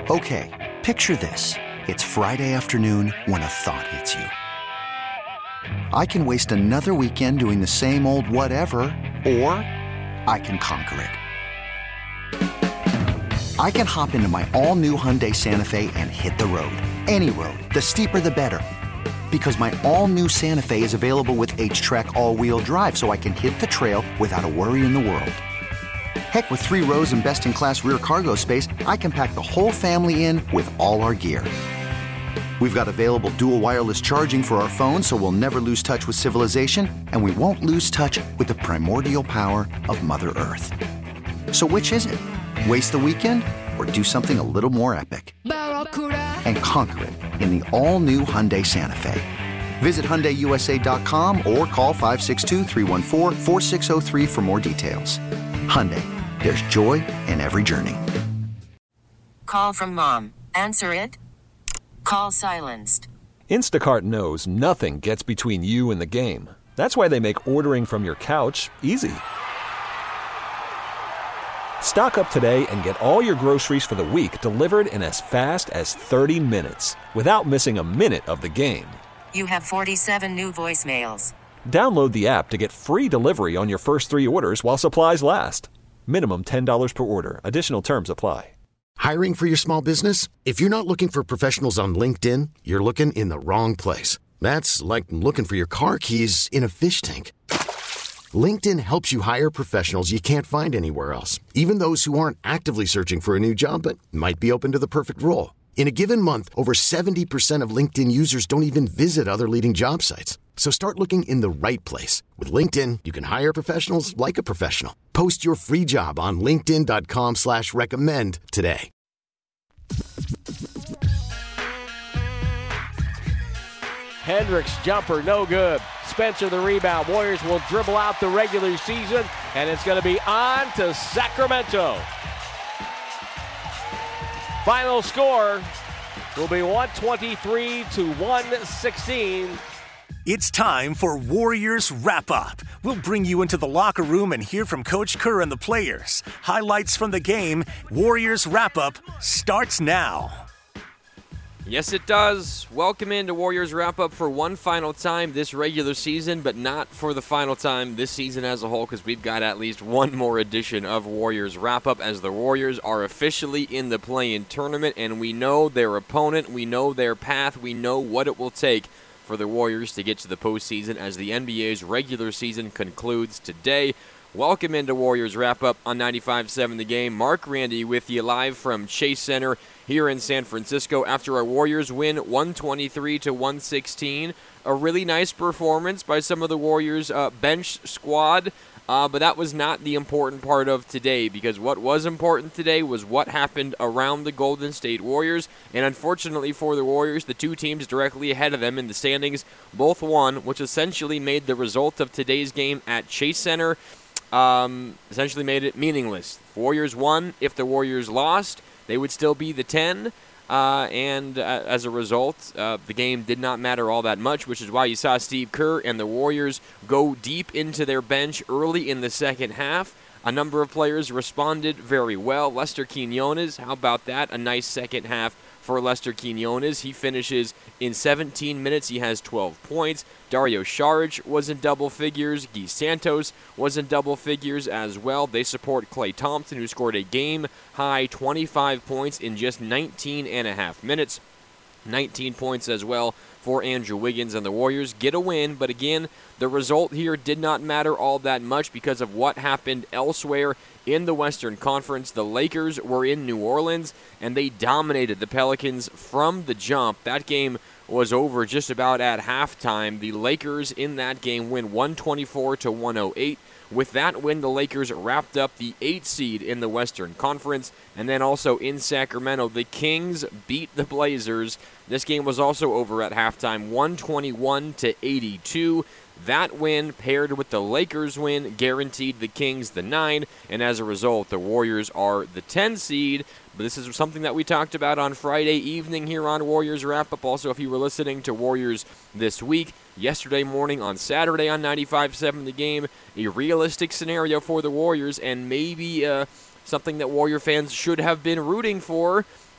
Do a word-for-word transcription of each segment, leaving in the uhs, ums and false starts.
Okay, picture this. It's Friday afternoon when a thought hits you. I can waste another weekend doing the same old whatever, or I can conquer it. I can hop into my all-new Hyundai Santa Fe and hit the road. Any road. The steeper, the better. Because my all-new Santa Fe is available with H-Track all-wheel drive, so I can hit the trail without a worry in the world. Heck, with three rows and best-in-class rear cargo space, I can pack the whole family in with all our gear. We've got available dual wireless charging for our phones, so we'll never lose touch with civilization, and we won't lose touch with the primordial power of Mother Earth. So which is it? Waste the weekend or do something a little more epic? And conquer it in the all-new Hyundai Santa Fe. Visit Hyundai U S A dot com or call five six two, three one four, four six zero three for more details. Hyundai, there's joy in every journey. Call from mom. Answer it. Call silenced. Instacart knows nothing gets between you and the game. That's why they make ordering from your couch easy. Stock up today and get all your groceries for the week delivered in as fast as thirty minutes without missing a minute of the game. You have forty-seven new voicemails. Download the app to get free delivery on your first three orders while supplies last. Minimum ten dollars per order. Additional terms apply. Hiring for your small business? If you're not looking for professionals on LinkedIn, you're looking in the wrong place. That's like looking for your car keys in a fish tank. LinkedIn helps you hire professionals you can't find anywhere else, even those who aren't actively searching for a new job but might be open to the perfect role. In a given month, over seventy percent of LinkedIn users don't even visit other leading job sites. So start looking in the right place. With LinkedIn, you can hire professionals like a professional. Post your free job on linkedin dot com slash recommend today. Hendricks jumper, no good. Spencer the rebound. Warriors will dribble out the regular season, and it's going to be on to Sacramento. Final score will be one twenty-three to one sixteen. It's time for Warriors Wrap-Up. We'll bring you into the locker room and hear from Coach Kerr and the players. Highlights from the game. Warriors Wrap-Up starts now. Yes, it does. Welcome into Warriors Wrap-Up for one final time this regular season, but not for the final time this season as a whole, because we've got at least one more edition of Warriors Wrap-Up as the Warriors are officially in the play-in tournament, and we know their opponent, we know their path, we know what it will take for the Warriors to get to the postseason as the N B A's regular season concludes today. Welcome into Warriors Wrap-Up on ninety-five point seven The Game. Mark Randy with you live from Chase Center here in San Francisco after our Warriors win one twenty-three to one sixteen. A really nice performance by some of the Warriors' uh, bench squad, uh, but that was not the important part of today, because what was important today was what happened around the Golden State Warriors, and unfortunately for the Warriors, the two teams directly ahead of them in the standings both won, which essentially made the result of today's game at Chase Center Um, essentially made it meaningless. Warriors won. If the Warriors lost, they would still be the ten, uh, and uh, as a result, uh, the game did not matter all that much, which is why you saw Steve Kerr and the Warriors go deep into their bench early in the second half. A number of players responded very well. Lester Quinones, how about that? A nice second half for Lester Quinones. He finishes in seventeen minutes. He has twelve points. Dario Saric was in double figures. Guy Santos was in double figures as well. They support Klay Thompson, who scored a game-high twenty-five points in just nineteen and a half minutes. nineteen points as well for Andrew Wiggins, and the Warriors get a win, but again, the result here did not matter all that much because of what happened elsewhere in the Western Conference. The Lakers were in New Orleans, and they dominated the Pelicans from the jump. That game was over just about at halftime. The Lakers in that game win one twenty-four to one oh eight. With that win, the Lakers wrapped up the eighth seed in the Western Conference. And then also in Sacramento, the Kings beat the Blazers. This game was also over at halftime, one twenty-one to eighty-two. That win, paired with the Lakers win, guaranteed the Kings the nine, and as a result, the Warriors are the ten seed. But this is something that we talked about on Friday evening here on Warriors Wrap-Up. Also, if you were listening to Warriors This Week, yesterday morning on Saturday on ninety-five point seven The Game, a realistic scenario for the Warriors, and maybe uh, something that Warrior fans should have been rooting for.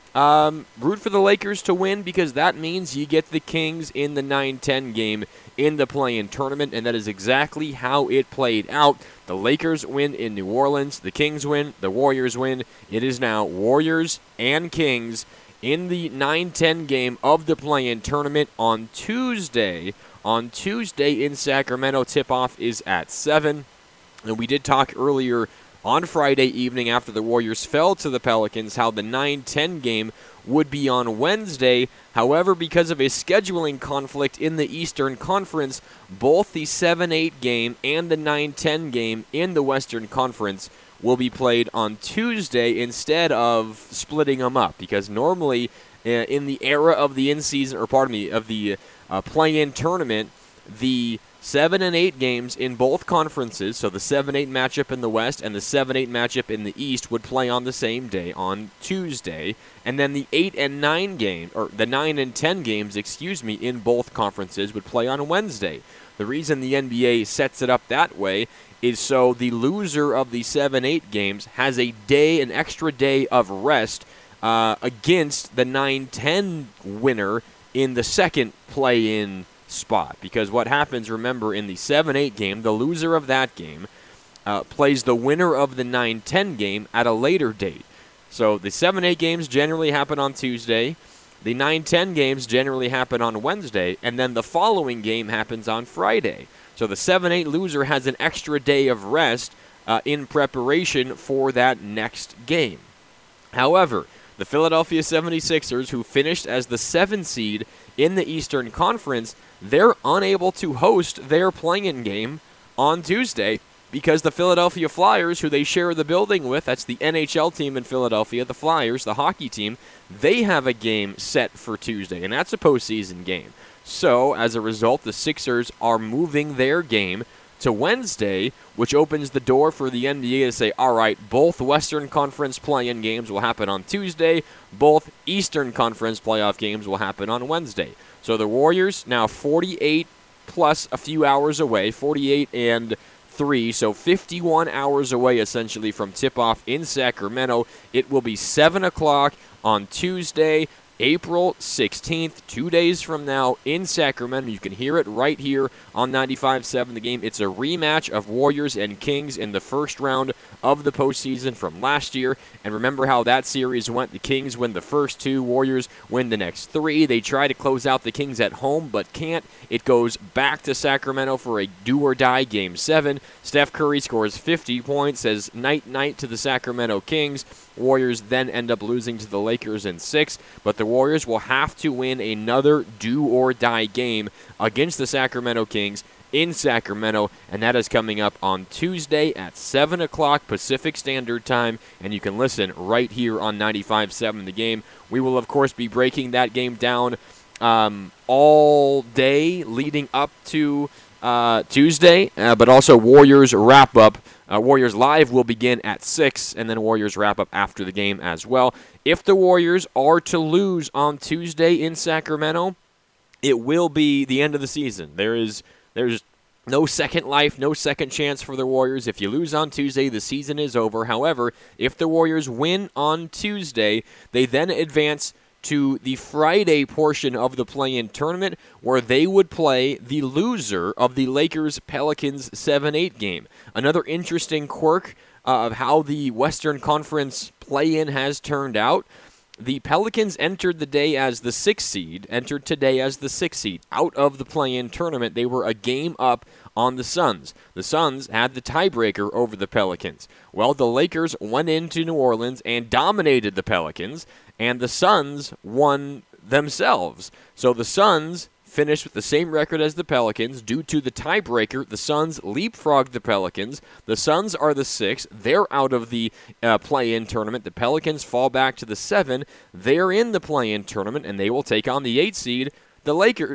Um, root for the Lakers to win because that means you get the Kings in the nine ten game in the play-in tournament, and that is exactly how it played out. The Lakers win in New Orleans, the Kings win, the Warriors win. It is now Warriors and Kings in the nine ten game of the play-in tournament on Tuesday. On Tuesday in Sacramento, tip-off is at seven. And we did talk earlier on Friday evening after the Warriors fell to the Pelicans how the nine ten game would be on Wednesday. However, because of a scheduling conflict in the Eastern Conference, both the seven eight game and the nine ten game in the Western Conference will be played on Tuesday instead of splitting them up. Because normally uh, in the era of the in-season, or pardon me, of the uh, play-in tournament, the seven and eight games in both conferences, so the seven eight matchup in the West and the seven eight matchup in the East would play on the same day, on Tuesday, and then the eight and nine game, or the nine and ten games, excuse me, in both conferences would play on Wednesday. The reason the N B A sets it up that way is so the loser of the seven eight games has a day, an extra day of rest uh, against the nine ten winner in the second play-in spot. Because what happens, remember, in the seven eight game, the loser of that game uh, plays the winner of the nine ten game at a later date. So the seven eight games generally happen on Tuesday, the nine ten games generally happen on Wednesday, and then the following game happens on Friday. So the seven eight loser has an extra day of rest uh, in preparation for that next game. However, the Philadelphia seventy-sixers, who finished as the seven seed in the Eastern Conference, they're unable to host their play-in game on Tuesday because the Philadelphia Flyers, who they share the building with, that's the N H L team in Philadelphia, the Flyers, the hockey team, they have a game set for Tuesday, and that's a postseason game. So, as a result, the Sixers are moving their game to Wednesday, which opens the door for the N B A to say, all right, both Western Conference play-in games will happen on Tuesday, both Eastern Conference playoff games will happen on Wednesday. So the Warriors now forty-eight plus a few hours away, forty-eight and three, so fifty-one hours away essentially from tip-off in Sacramento. It will be seven o'clock on Tuesday, April sixteenth, two days from now in Sacramento. You can hear it right here on ninety-five point seven The Game. It's a rematch of Warriors and Kings in the first round of the postseason from last year. And remember how that series went. The Kings win the first two, Warriors win the next three. They try to close out the Kings at home, but can't. It goes back to Sacramento for a do-or-die Game seven. Steph Curry scores fifty points, says night-night to the Sacramento Kings. Warriors then end up losing to the Lakers in six, but the Warriors will have to win another do-or-die game against the Sacramento Kings in Sacramento, and that is coming up on Tuesday at seven o'clock Pacific Standard Time, and you can listen right here on ninety-five point seven The Game. We will, of course, be breaking that game down um, all day leading up to uh, Tuesday, uh, but also Warriors wrap-up. Uh, Warriors Live will begin at six, and then Warriors wrap-up after the game as well. If the Warriors are to lose on Tuesday in Sacramento, it will be the end of the season. There is there's no second life, no second chance for the Warriors. If you lose on Tuesday, the season is over. However, if the Warriors win on Tuesday, they then advance to the Friday portion of the play-in tournament, where they would play the loser of the Lakers-Pelicans seven eight game. Another interesting quirk uh, of how the Western Conference play-in has turned out. The Pelicans entered the day as the sixth seed, entered today as the sixth seed. Out of the play-in tournament, they were a game up on the Suns. The Suns had the tiebreaker over the Pelicans. Well, the Lakers went into New Orleans and dominated the Pelicans, and the Suns won themselves. So the Suns finished with the same record as the Pelicans. Due to the tiebreaker, the Suns leapfrogged the Pelicans. The Suns are the six. They're out of the uh, play-in tournament. The Pelicans fall back to the seven. They're in the play-in tournament, and they will take on the eight seed, the Lakers,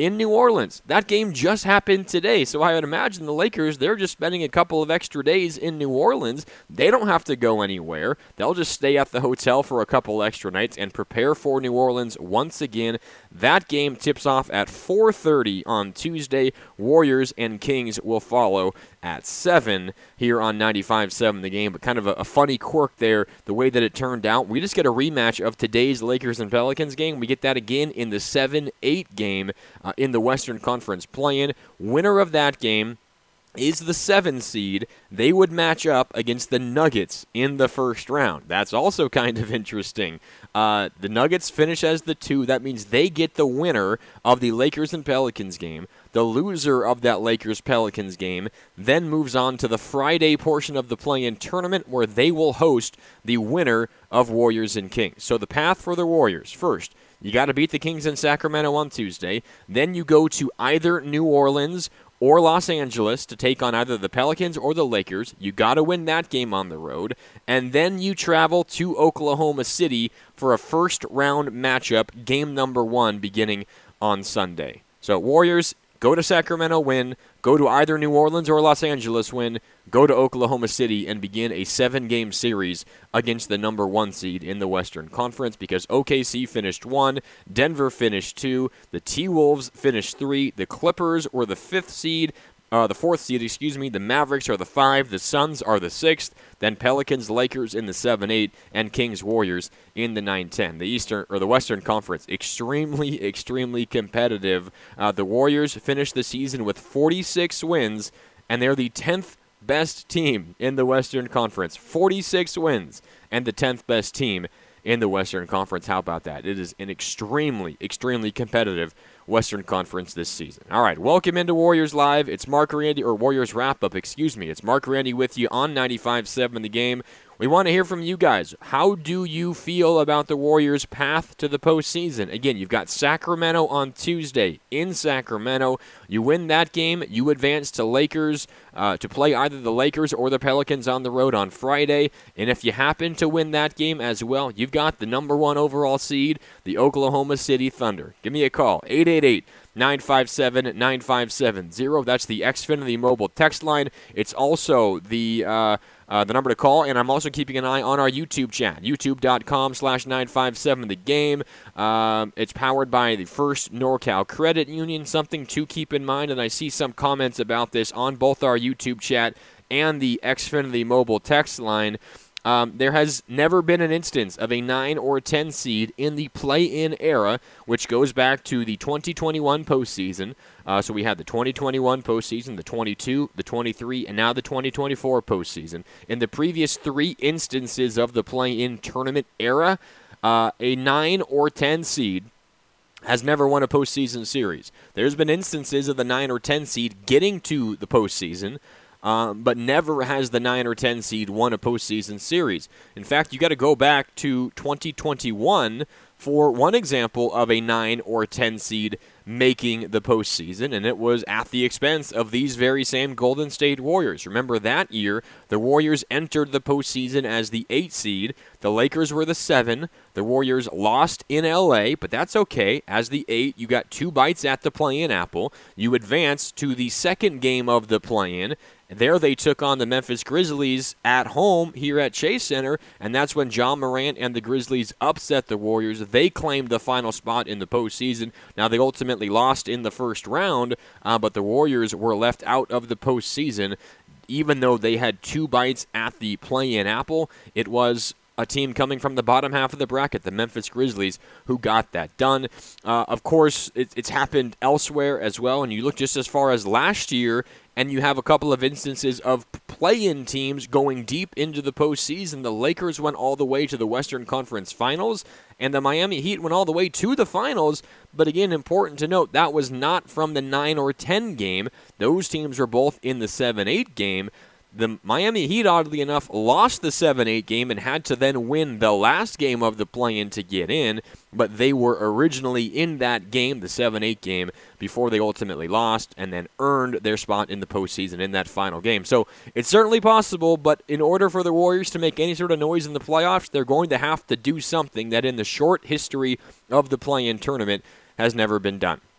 in New Orleans. That game just happened today, so I would imagine the Lakers, they're just spending a couple of extra days in New Orleans. They don't have to go anywhere. They'll just stay at the hotel for a couple extra nights and prepare for New Orleans once again. That game tips off at four thirty on Tuesday. Warriors and Kings will follow at seven here on ninety-five point seven The Game. But kind of a, a funny quirk there, the way that it turned out. We just get a rematch of today's Lakers and Pelicans game. We get that again in the seven eight game uh, in the Western Conference play-in. Winner of that game is the seven seed. They would match up against the Nuggets in the first round. That's also kind of interesting. Uh, the Nuggets finish as the two. That means they get the winner of the Lakers and Pelicans game. The loser of that Lakers-Pelicans game then moves on to the Friday portion of the play-in tournament where they will host the winner of Warriors and Kings. So the path for the Warriors, first, you got to beat the Kings in Sacramento on Tuesday. Then you go to either New Orleans or Los Angeles to take on either the Pelicans or the Lakers. You got to win that game on the road. And then you travel to Oklahoma City for a first-round matchup, game number one, beginning on Sunday. So Warriors, go to Sacramento, win. Go to either New Orleans or Los Angeles, win. Go to Oklahoma City and begin a seven-game series against the number one seed in the Western Conference because O K C finished one, Denver finished two, the T-Wolves finished three, the Clippers were the fifth seed, Uh, the fourth seed, excuse me. The Mavericks are the five. The Suns are the sixth. Then Pelicans, Lakers in the seven eight, and Kings, Warriors in the nine ten. The Eastern or the Western Conference, extremely, extremely competitive. Uh, the Warriors finished the season with forty-six wins, and they're the tenth best team in the Western Conference. forty-six wins, and the tenth best team in the Western Conference. How about that? It is an extremely, extremely competitive Western Conference this season. All right, welcome into Warriors Live. It's Mark Randy, or Warriors Wrap-Up, excuse me. It's Mark Randy with you on ninety-five point seven The Game. We want to hear from you guys. How do you feel about the Warriors' path to the postseason? Again, you've got Sacramento on Tuesday in Sacramento. You win that game, you advance to Lakers uh, to play either the Lakers or the Pelicans on the road on Friday. And if you happen to win that game as well, you've got the number one overall seed, the Oklahoma City Thunder. Give me a call, eight eight eight, nine five seven, nine five seven zero. That's the Xfinity mobile text line. It's also the uh, uh, the number to call, and I'm also keeping an eye on our YouTube chat, youtube.com slash 957 the game. Um, it's powered by the First NorCal Credit Union, something to keep in mind, and I see some comments about this on both our YouTube chat and the Xfinity mobile text line. Um, there has never been an instance of a nine or ten seed in the play-in era, which goes back to the twenty twenty-one postseason. Uh, so we had the twenty twenty-one postseason, the twenty-two, the twenty-three, and now the twenty twenty-four postseason. In the previous three instances of the play-in tournament era, uh, a nine or ten seed has never won a postseason series. There's been instances of the nine or ten seed getting to the postseason, Um, but never has the nine or ten seed won a postseason series. In fact, you got to go back to twenty twenty-one for one example of a nine or ten seed making the postseason, and it was at the expense of these very same Golden State Warriors. Remember that year, the Warriors entered the postseason as the eight seed. The Lakers were the seven. The Warriors lost in L A, but that's okay. As the eight, you got two bites at the play-in apple. You advance to the second game of the play-in. There they took on the Memphis Grizzlies at home here at Chase Center, and that's when Ja Morant and the Grizzlies upset the Warriors. They claimed the final spot in the postseason. Now, they ultimately lost in the first round, uh, but the Warriors were left out of the postseason. Even though they had two bites at the play-in apple, it was a team coming from the bottom half of the bracket, the Memphis Grizzlies, who got that done. Uh, of course, it, it's happened elsewhere as well, and you look just as far as last year, and you have a couple of instances of play-in teams going deep into the postseason. The Lakers went all the way to the Western Conference Finals, and the Miami Heat went all the way to the Finals. But again, important to note, that was not from the nine or ten game. Those teams were both in the seven eight game. The Miami Heat, oddly enough, lost the seven eight game and had to then win the last game of the play-in to get in, but they were originally in that game, the seven eight game, before they ultimately lost and then earned their spot in the postseason in that final game. So it's certainly possible, but in order for the Warriors to make any sort of noise in the playoffs, they're going to have to do something that in the short history of the play-in tournament has never been done.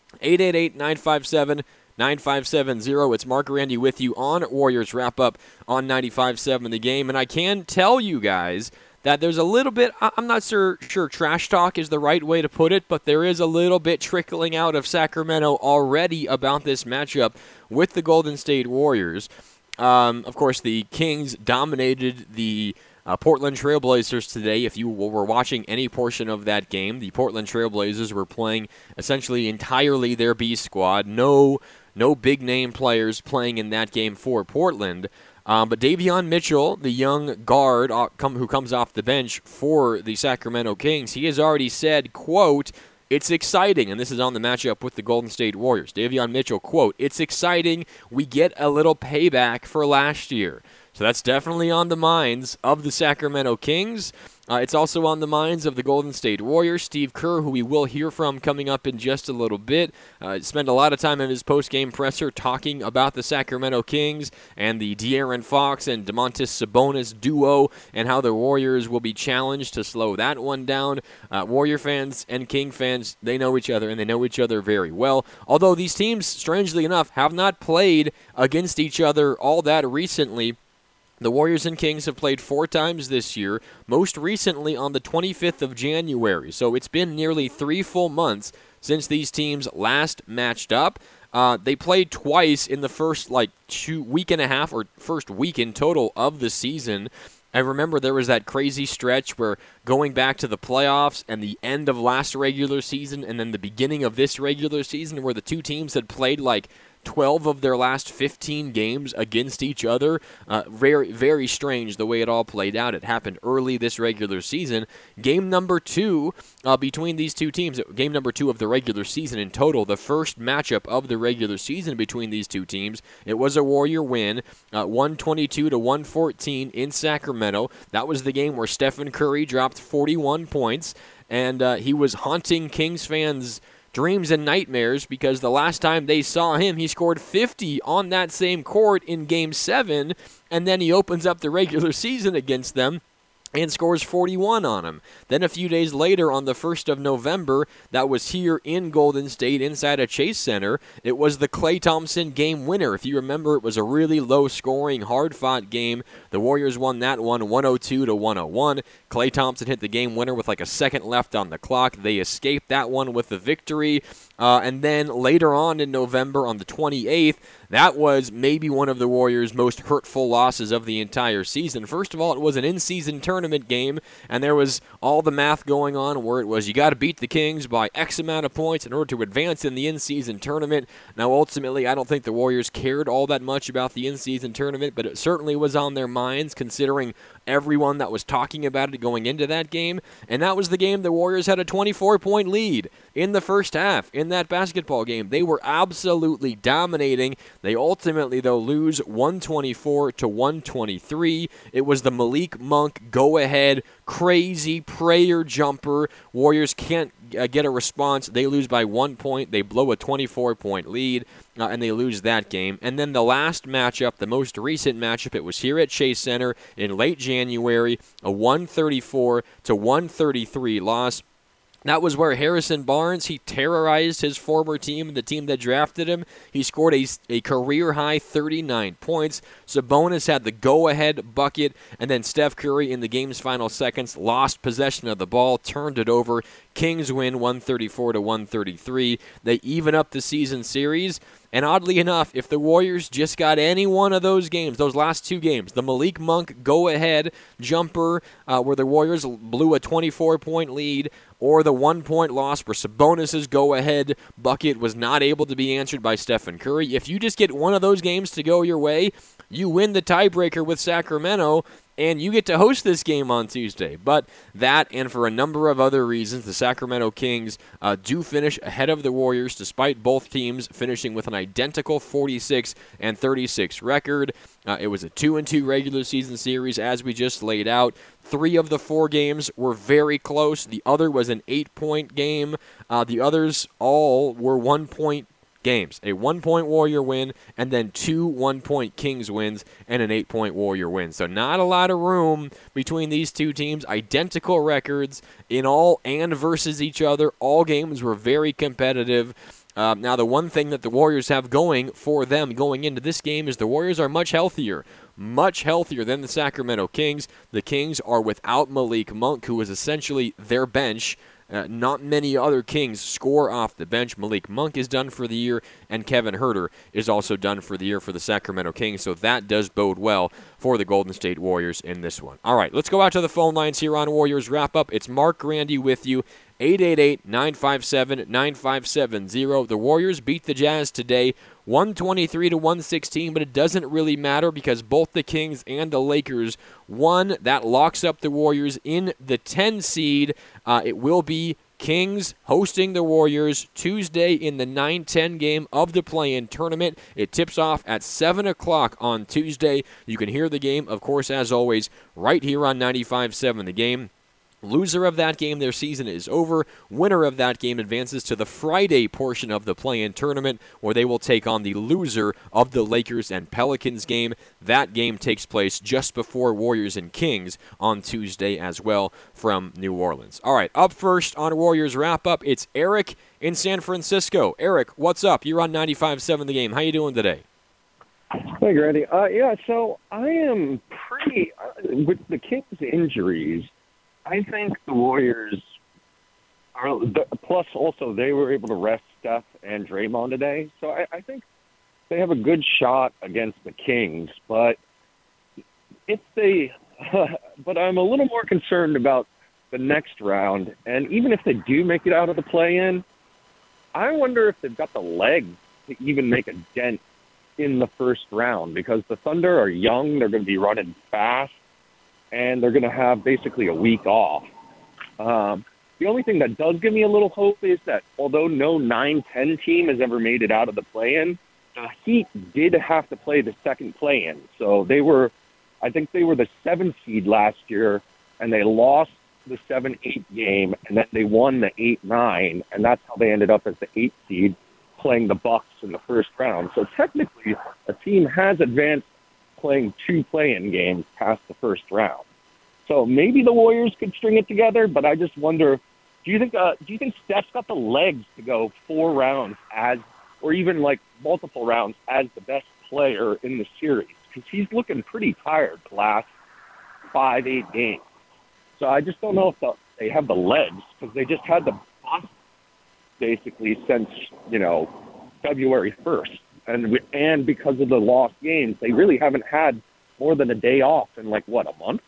eight eight eight, nine five seven, nine five seven zero. It's Mark Randy with you on Warriors Wrap-Up on ninety-five point seven The Game. And I can tell you guys that there's a little bit, I'm not sure, sure trash talk is the right way to put it, but there is a little bit trickling out of Sacramento already about this matchup with the Golden State Warriors. Um, of course, the Kings dominated the uh, Portland Trailblazers today. If you were watching any portion of that game, the Portland Trailblazers were playing essentially entirely their B squad. No, no big-name players playing in that game for Portland. Um, but Davion Mitchell, the young guard uh, come, who comes off the bench for the Sacramento Kings, he has already said, quote, "It's exciting," and this is on the matchup with the Golden State Warriors. Davion Mitchell, quote, "It's exciting. We get a little payback for last year." So that's definitely on the minds of the Sacramento Kings. Uh, it's also on the minds of the Golden State Warriors. Steve Kerr, who we will hear from coming up in just a little bit, uh, spent a lot of time in his post-game presser talking about the Sacramento Kings and the De'Aaron Fox and Domantas Sabonis duo and how the Warriors will be challenged to slow that one down. Uh, Warrior fans and King fans, they know each other, and they know each other very well. Although these teams, strangely enough, have not played against each other all that recently. The Warriors and Kings have played four times this year, most recently on the twenty-fifth of January. So it's been nearly three full months since these teams last matched up. Uh, they played twice in the first like two week and a half or first week in total of the season. I remember there was that crazy stretch where going back to the playoffs and the end of last regular season and then the beginning of this regular season where the two teams had played like twelve of their last fifteen games against each other. Uh, very, very strange the way it all played out. It happened early this regular season. Game number two uh, between these two teams, game number two of the regular season in total, the first matchup of the regular season between these two teams. It was a Warrior win, uh, one twenty-two to one fourteen in Sacramento. That was the game where Stephen Curry dropped forty-one points, and uh, he was haunting Kings fans' dreams and nightmares because the last time they saw him, he scored fifty on that same court in Game seven, and then he opens up the regular season against them and scores forty-one on him. Then a few days later, on the first of November, that was here in Golden State inside a Chase Center, it was the Klay Thompson game winner. If you remember, it was a really low-scoring, hard-fought game. The Warriors won that one one oh two to one oh one. Klay Thompson hit the game winner with like a second left on the clock. They escaped that one with the victory. Uh, and then later on in November, on the twenty-eighth, that was maybe one of the Warriors' most hurtful losses of the entire season. First of all, it was an in-season tournament game, and there was all the math going on where it was you got to beat the Kings by X amount of points in order to advance in the in-season tournament. Now, ultimately, I don't think the Warriors cared all that much about the in-season tournament, but it certainly was on their minds considering everyone that was talking about it going into that game. And that was the game the Warriors had a twenty-four point lead in the first half in that basketball game. They were absolutely dominating. They ultimately, though, lose one twenty-four to one twenty-three. It was the Malik Monk go-ahead crazy prayer jumper. Warriors can't uh, get a response. They lose by one point. They blow a twenty-four point lead, uh, and they lose that game. And then the last matchup, the most recent matchup, it was here at Chase Center in late January, a one thirty-four to one thirty-three loss. That was where Harrison Barnes, he terrorized his former team, the team that drafted him. He scored a, a career-high thirty-nine points. Sabonis had the go-ahead bucket, and then Steph Curry in the game's final seconds lost possession of the ball, turned it over. Kings win one thirty-four to one thirty-three. They even up the season series. And oddly enough, if the Warriors just got any one of those games, those last two games, the Malik Monk go-ahead jumper uh, where the Warriors blew a twenty-four point lead, or the one-point loss where Sabonis' go-ahead bucket was not able to be answered by Stephen Curry, if you just get one of those games to go your way, you win the tiebreaker with Sacramento, and you get to host this game on Tuesday. But that, and for a number of other reasons, the Sacramento Kings uh, do finish ahead of the Warriors, despite both teams finishing with an identical forty-six and thirty-six record. Uh, it was a two and two regular season series, as we just laid out. Three of the four games were very close. The other was an eight-point game. Uh, the others all were one-point games. A one-point Warrior win, and then two one-point Kings wins, and an eight-point Warrior win. So not a lot of room between these two teams. Identical records in all and versus each other. All games were very competitive. Uh, now, the one thing that the Warriors have going for them going into this game is the Warriors are much healthier, much healthier than the Sacramento Kings. The Kings are without Malik Monk, who is essentially their bench. Uh, not many other Kings score off the bench. Malik Monk is done for the year, and Kevin Huerter is also done for the year for the Sacramento Kings, so that does bode well for the Golden State Warriors in this one. All right, let's go out to the phone lines here on Warriors Wrap-Up. It's Mark Grandy with you, eight eight eight, nine five seven, nine five seven zero. The Warriors beat the Jazz today, one twenty-three to one sixteen, but it doesn't really matter because both the Kings and the Lakers won. That locks up the Warriors in the ten seed. Uh, it will be Kings hosting the Warriors Tuesday in the nine ten game of the play-in tournament. It tips off at seven o'clock on Tuesday. You can hear the game, of course, as always, right here on ninety-five seven The Game. Loser of that game, their season is over. Winner of that game advances to the Friday portion of the play-in tournament, where they will take on the loser of the Lakers and Pelicans game. That game takes place just before Warriors and Kings on Tuesday as well from New Orleans. All right, up first on Warriors Wrap-Up, it's Eric in San Francisco. Eric, what's up? You're on ninety-five seven The Game. How you doing today? Hey, Grady. Uh, yeah, so I am pretty, uh, with the Kings' injuries, I think the Warriors are, plus also they were able to rest Steph and Draymond today. So I, I think they have a good shot against the Kings. But if they, but I'm a little more concerned about the next round. And even if they do make it out of the play-in, I wonder if they've got the legs to even make a dent in the first round, because the Thunder are young. They're going to be running fast, and they're going to have basically a week off. Um, the only thing that does give me a little hope is that although no nine ten team has ever made it out of the play-in, the Heat did have to play the second play-in. So they were, I think they were the seventh seed last year, and they lost the seven eight game, and then they won the eight nine, and that's how they ended up as the eighth seed, playing the Bucks in the first round. So technically, a team has advanced playing two play-in games past the first round. So maybe the Warriors could string it together, but I just wonder, do you think uh, do you think Steph's got the legs to go four rounds as, or even like multiple rounds as the best player in the series? Because he's looking pretty tired the last five, eight games. So I just don't know if the, they have the legs, because they just had the bust basically since, you know, February first. And and because of the lost games, they really haven't had more than a day off in, like, what, a month?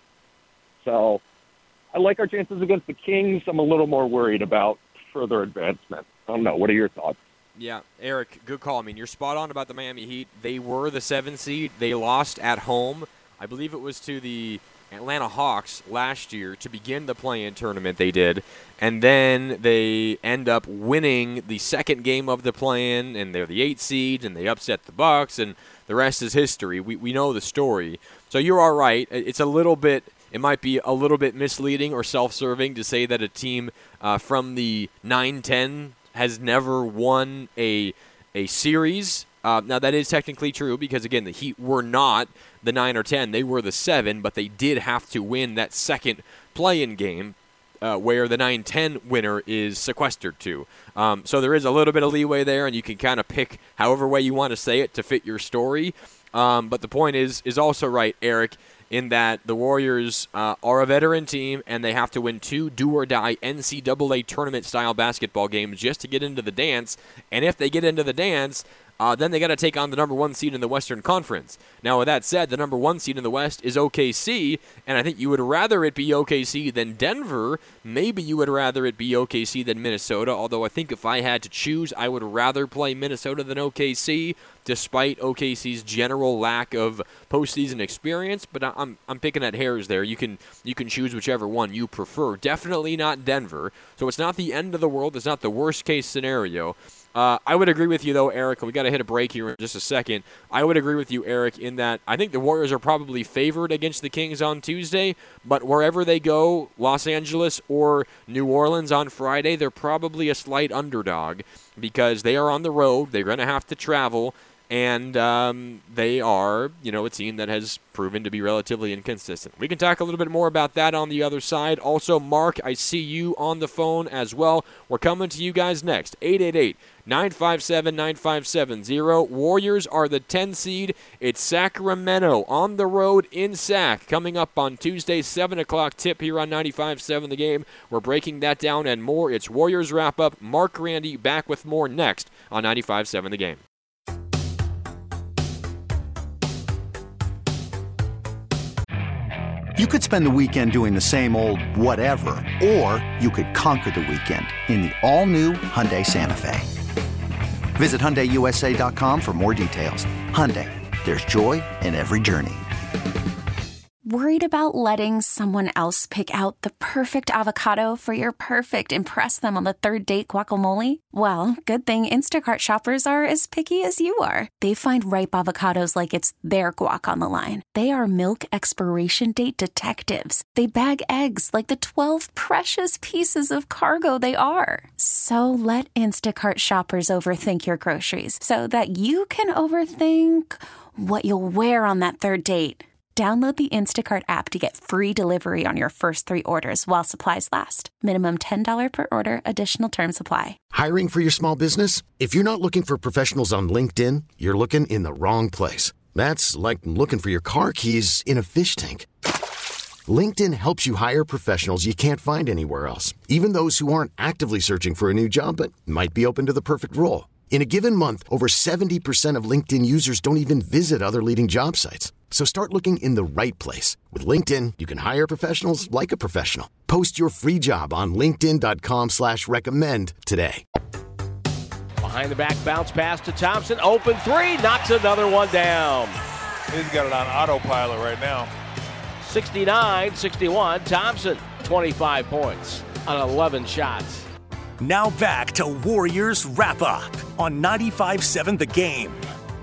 So I like our chances against the Kings. I'm a little more worried about further advancement. I don't know. What are your thoughts? Yeah, Eric, good call. I mean, you're spot on about the Miami Heat. They were the seventh seed. They lost at home. I believe it was to the Atlanta Hawks last year to begin the play-in tournament. They did, and then they end up winning the second game of the play-in, and they're the eighth seed, and they upset the Bucks, and the rest is history. We we know the story. So you're all right. It's a little bit. It might be a little bit misleading or self-serving to say that a team uh, from the nine ten has never won a a series. Uh, now, that is technically true because, again, the Heat were not the nine or ten. They were the seven, but they did have to win that second play-in game uh, where the nine ten winner is sequestered to. Um, so there is a little bit of leeway there, and you can kind of pick however way you want to say it to fit your story. Um, but the point is is also right, Eric, in that the Warriors uh, are a veteran team, and they have to win two do-or-die N C double A tournament-style basketball games just to get into the dance. And if they get into the dance, Uh, then they got to take on the number one seed in the Western Conference. Now, with that said, the number one seed in the West is O K C, and I think you would rather it be O K C than Denver. Maybe you would rather it be O K C than Minnesota, although I think if I had to choose, I would rather play Minnesota than O K C, despite O K C's general lack of postseason experience. But I'm I'm picking at hairs there. You can you can choose whichever one you prefer. Definitely not Denver. So it's not the end of the world. It's not the worst case scenario. Uh, I would agree with you, though, Eric. We got to hit a break here in just a second. I would agree with you, Eric, in that I think the Warriors are probably favored against the Kings on Tuesday, but wherever they go, Los Angeles or New Orleans on Friday, they're probably a slight underdog because they are on the road. They're going to have to travel, And um, they are, you know, a team that has proven to be relatively inconsistent. We can talk a little bit more about that on the other side. Also, Mark, I see you on the phone as well. We're coming to you guys next. eight eight eight, nine five seven, nine five seven zero. Warriors are the ten seed. It's Sacramento on the road in Sac. Coming up on Tuesday, seven o'clock tip here on ninety-five point seven The Game. We're breaking that down and more. It's Warriors Wrap-Up. Mark Randy back with more next on ninety-five point seven The Game. You could spend the weekend doing the same old whatever, or you could conquer the weekend in the all-new Hyundai Santa Fe. Visit Hyundai U S A dot com for more details. Hyundai, there's joy in every journey. Worried about letting someone else pick out the perfect avocado for your perfect impress them on the third date guacamole? Well, good thing Instacart shoppers are as picky as you are. They find ripe avocados like it's their guac on the line. They are milk expiration date detectives. They bag eggs like the twelve precious pieces of cargo they are. So let Instacart shoppers overthink your groceries so that you can overthink what you'll wear on that third date. Download the Instacart app to get free delivery on your first three orders while supplies last. Minimum ten dollars per order. Additional terms apply. Hiring for your small business? If you're not looking for professionals on LinkedIn, you're looking in the wrong place. That's like looking for your car keys in a fish tank. LinkedIn helps you hire professionals you can't find anywhere else, even those who aren't actively searching for a new job but might be open to the perfect role. In a given month, over seventy percent of LinkedIn users don't even visit other leading job sites. So start looking in the right place. With LinkedIn, you can hire professionals like a professional. Post your free job on linkedin dot com slash recommend today. Behind the back bounce pass to Thompson. Open three. Knocks another one down. He's got it on autopilot right now. sixty-nine sixty-one. Thompson, twenty-five points on eleven shots. Now back to Warriors Wrap-Up on ninety-five point seven The Game.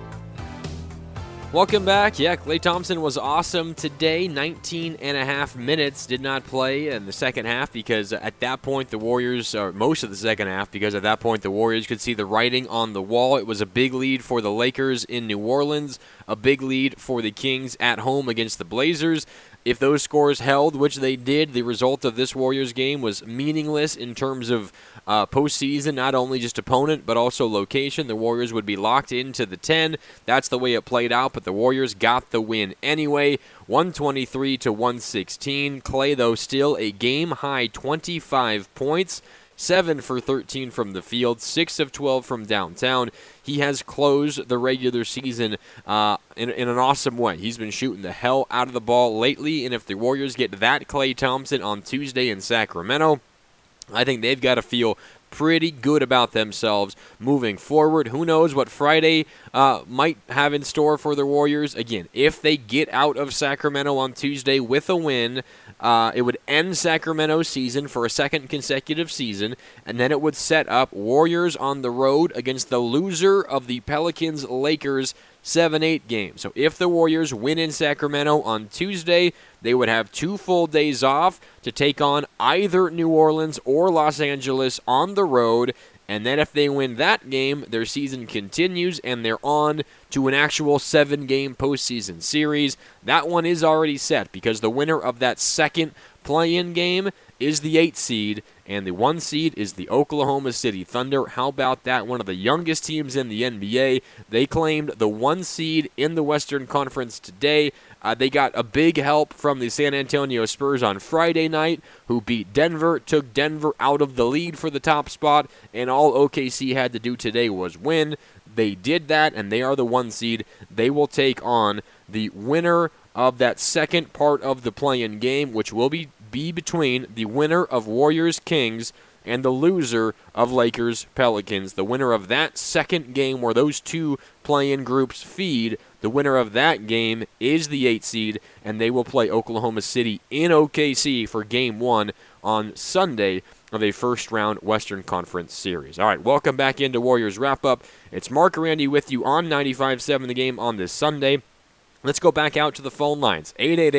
Welcome back. Yeah, Klay Thompson was awesome today. nineteen and a half minutes. Did not play in the second half because at that point the Warriors, or most of the second half, because at that point the Warriors could see the writing on the wall. It was a big lead for the Lakers in New Orleans, a big lead for the Kings at home against the Blazers. If those scores held, which they did, the result of this Warriors game was meaningless in terms of uh, postseason, not only just opponent, but also location. The Warriors would be locked into the ten. That's the way it played out, but the Warriors got the win anyway, one twenty-three to one sixteen. Klay, though, still a game-high twenty-five points. seven for thirteen from the field, six of twelve from downtown. He has closed the regular season uh, in, in an awesome way. He's been shooting the hell out of the ball lately, and if the Warriors get that Klay Thompson on Tuesday in Sacramento, I think they've got to feel pretty good about themselves moving forward. Who knows what Friday uh, might have in store for the Warriors. Again, if they get out of Sacramento on Tuesday with a win, uh, it would end Sacramento's season for a second consecutive season, and then it would set up Warriors on the road against the loser of the Pelicans-Lakers seven eight game. So if the Warriors win in Sacramento on Tuesday, they would have two full days off to take on either New Orleans or Los Angeles on the road. And then if they win that game, their season continues and they're on to an actual seven-game postseason series. That one is already set because the winner of that second play-in game is the eight seed, and the one seed is the Oklahoma City Thunder. How about that? One of the youngest teams in the N B A. They claimed the one seed in the Western Conference today. Uh, they got a big help from the San Antonio Spurs on Friday night, who beat Denver, took Denver out of the lead for the top spot, and all O K C had to do today was win. They did that, and they are the one seed. They will take on the winner of that second part of the play-in game, which will be be between the winner of Warriors-Kings and the loser of Lakers-Pelicans. The winner of that second game where those two play-in groups feed, the winner of that game is the eight seed, and they will play Oklahoma City in O K C for game one on Sunday of a first-round Western Conference series. All right, welcome back into Warriors Wrap-Up. It's Mark Randy with you on ninety-five point seven The Game on this Sunday. Let's go back out to the phone lines. eight eight eight,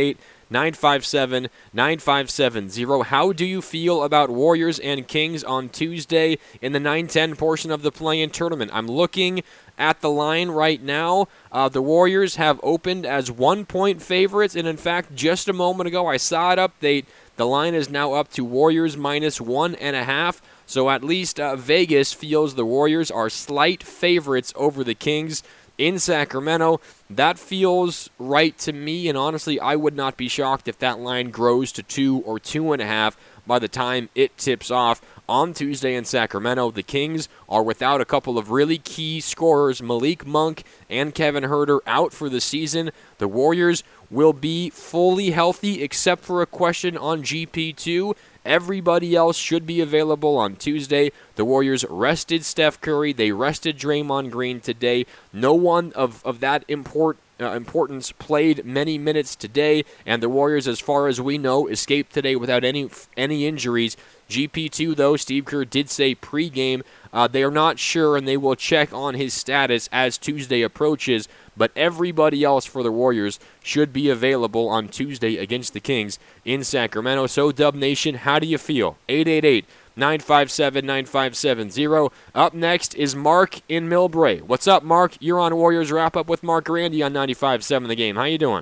nine five seven, nine five seven zero. How do you feel about Warriors and Kings on Tuesday in the nine ten portion of the play-in tournament? I'm looking at the line right now. Uh, the Warriors have opened as one-point favorites, and in fact, just a moment ago, I saw it update. The line is now up to Warriors minus one and a half. So at least uh, Vegas feels the Warriors are slight favorites over the Kings in Sacramento. That feels right to me, and honestly, I would not be shocked if that line grows to two or two and a half by the time it tips off on Tuesday in Sacramento. The Kings are without a couple of really key scorers, Malik Monk and Kevin Huerter, out for the season. The Warriors will be fully healthy except for a question on G P two. Everybody else should be available on Tuesday. The Warriors rested Steph Curry. They rested Draymond Green today. No one of, of that import, uh, importance played many minutes today, and the Warriors, as far as we know, escaped today without any any injuries. G P two, though, Steve Kerr did say pregame uh, they are not sure, and they will check on his status as Tuesday approaches, but everybody else for the Warriors should be available on Tuesday against the Kings in Sacramento. So, Dub Nation, how do you feel? eight eight eight, nine five seven, nine five seven zero. Up next is Mark in Millbrae. What's up, Mark? You're on Warriors Wrap-Up with Mark Grandy on ninety-five seven The Game. How you doing?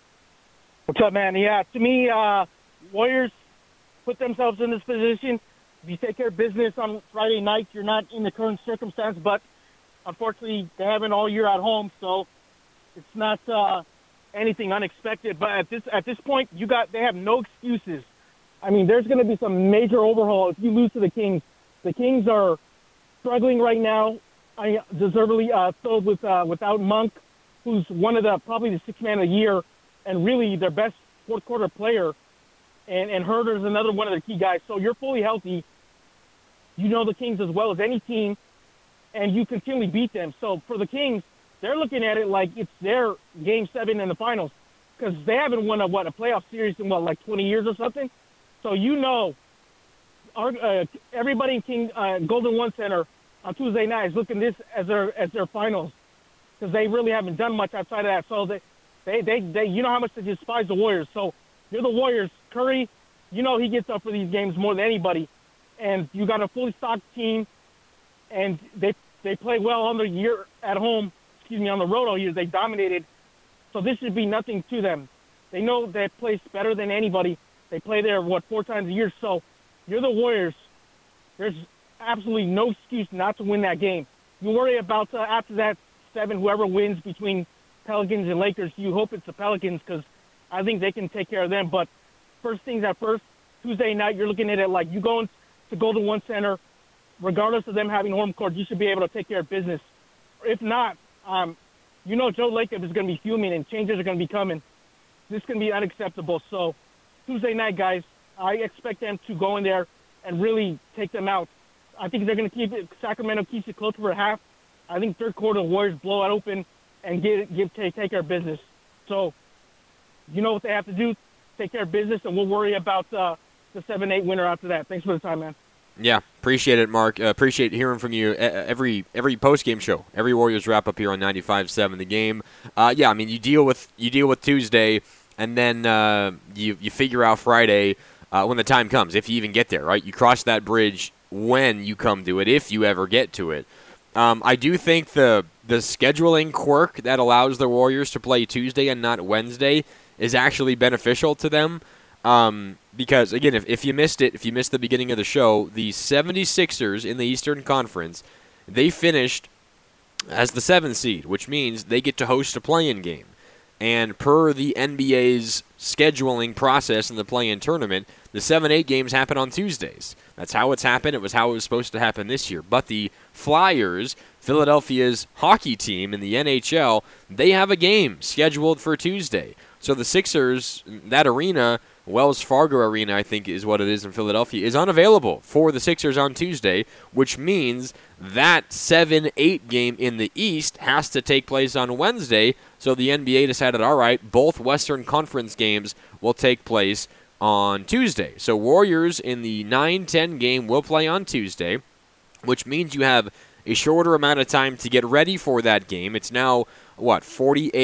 What's up, man? Yeah, to me, uh, Warriors put themselves in this position. If you take care of business on Friday night, you're not in the current circumstance, but unfortunately, they haven't all year at home, so it's not uh, anything unexpected. But at this at this point, you got they have no excuses. I mean, there's going to be some major overhaul if you lose to the Kings. The Kings are struggling right now, I deservedly uh, filled with uh, without Monk, who's one of the probably the sixth man of the year, and really their best fourth quarter player. And, and Huerter's another one of the key guys. So you're fully healthy. You know the Kings as well as any team, and you continually beat them. So for the Kings, they're looking at it like it's their game seven in the finals because they haven't won a, what, a playoff series in, what, like twenty years or something? So you know our, uh, everybody in King uh, Golden One Center on Tuesday night is looking this as their as their finals because they really haven't done much outside of that. So they, they, they, they, you know how much they despise the Warriors. So you're the Warriors. Curry, you know he gets up for these games more than anybody. And you got a fully stocked team, and they they play well on the year at home, excuse me, on the road all year. They dominated. So this should be nothing to them. They know that place better than anybody. They play there, what, four times a year. So you're the Warriors. There's absolutely no excuse not to win that game. You worry about, uh, after that, seven, whoever wins between Pelicans and Lakers, you hope it's the Pelicans because I think they can take care of them. But first things at first, Tuesday night, you're looking at it like you going to Golden One Center, regardless of them having home court, you should be able to take care of business. If not, um, you know Joe Lacob is going to be fuming and changes are going to be coming. This can be unacceptable. So Tuesday night, guys, I expect them to go in there and really take them out. I think they're going to keep it, Sacramento keeps it close for a half. I think third quarter, the Warriors blow it open and get, give, take, take care of business. So you know what they have to do, take care of business, and we'll worry about uh, the seven eight winner after that. Thanks for the time, man. Yeah, appreciate it, Mark. Uh, appreciate hearing from you every every post-game show, every Warriors wrap-up here on ninety-five seven The Game. Uh, yeah, I mean, you deal with you deal with Tuesday, and then uh, you, you figure out Friday uh, when the time comes, if you even get there, right? You cross that bridge when you come to it, if you ever get to it. Um, I do think the the scheduling quirk that allows the Warriors to play Tuesday and not Wednesday is actually beneficial to them. Um, because, again, if, if you missed it, if you missed the beginning of the show, the seventy-sixers in the Eastern Conference, they finished as the seventh seed, which means they get to host a play-in game. And per the N B A's scheduling process in the play-in tournament, the seven eight games happen on Tuesdays. That's how it's happened. It was how it was supposed to happen this year. But the Flyers, Philadelphia's hockey team in the N H L, they have a game scheduled for Tuesday. So the Sixers, that arena, Wells Fargo Arena, I think is what it is in Philadelphia, is unavailable for the Sixers on Tuesday, which means that seven eight game in the East has to take place on Wednesday. So the N B A decided, all right, both Western Conference games will take place on Tuesday. So Warriors in the nine ten game will play on Tuesday, which means you have a shorter amount of time to get ready for that game. It's now, what, forty-eight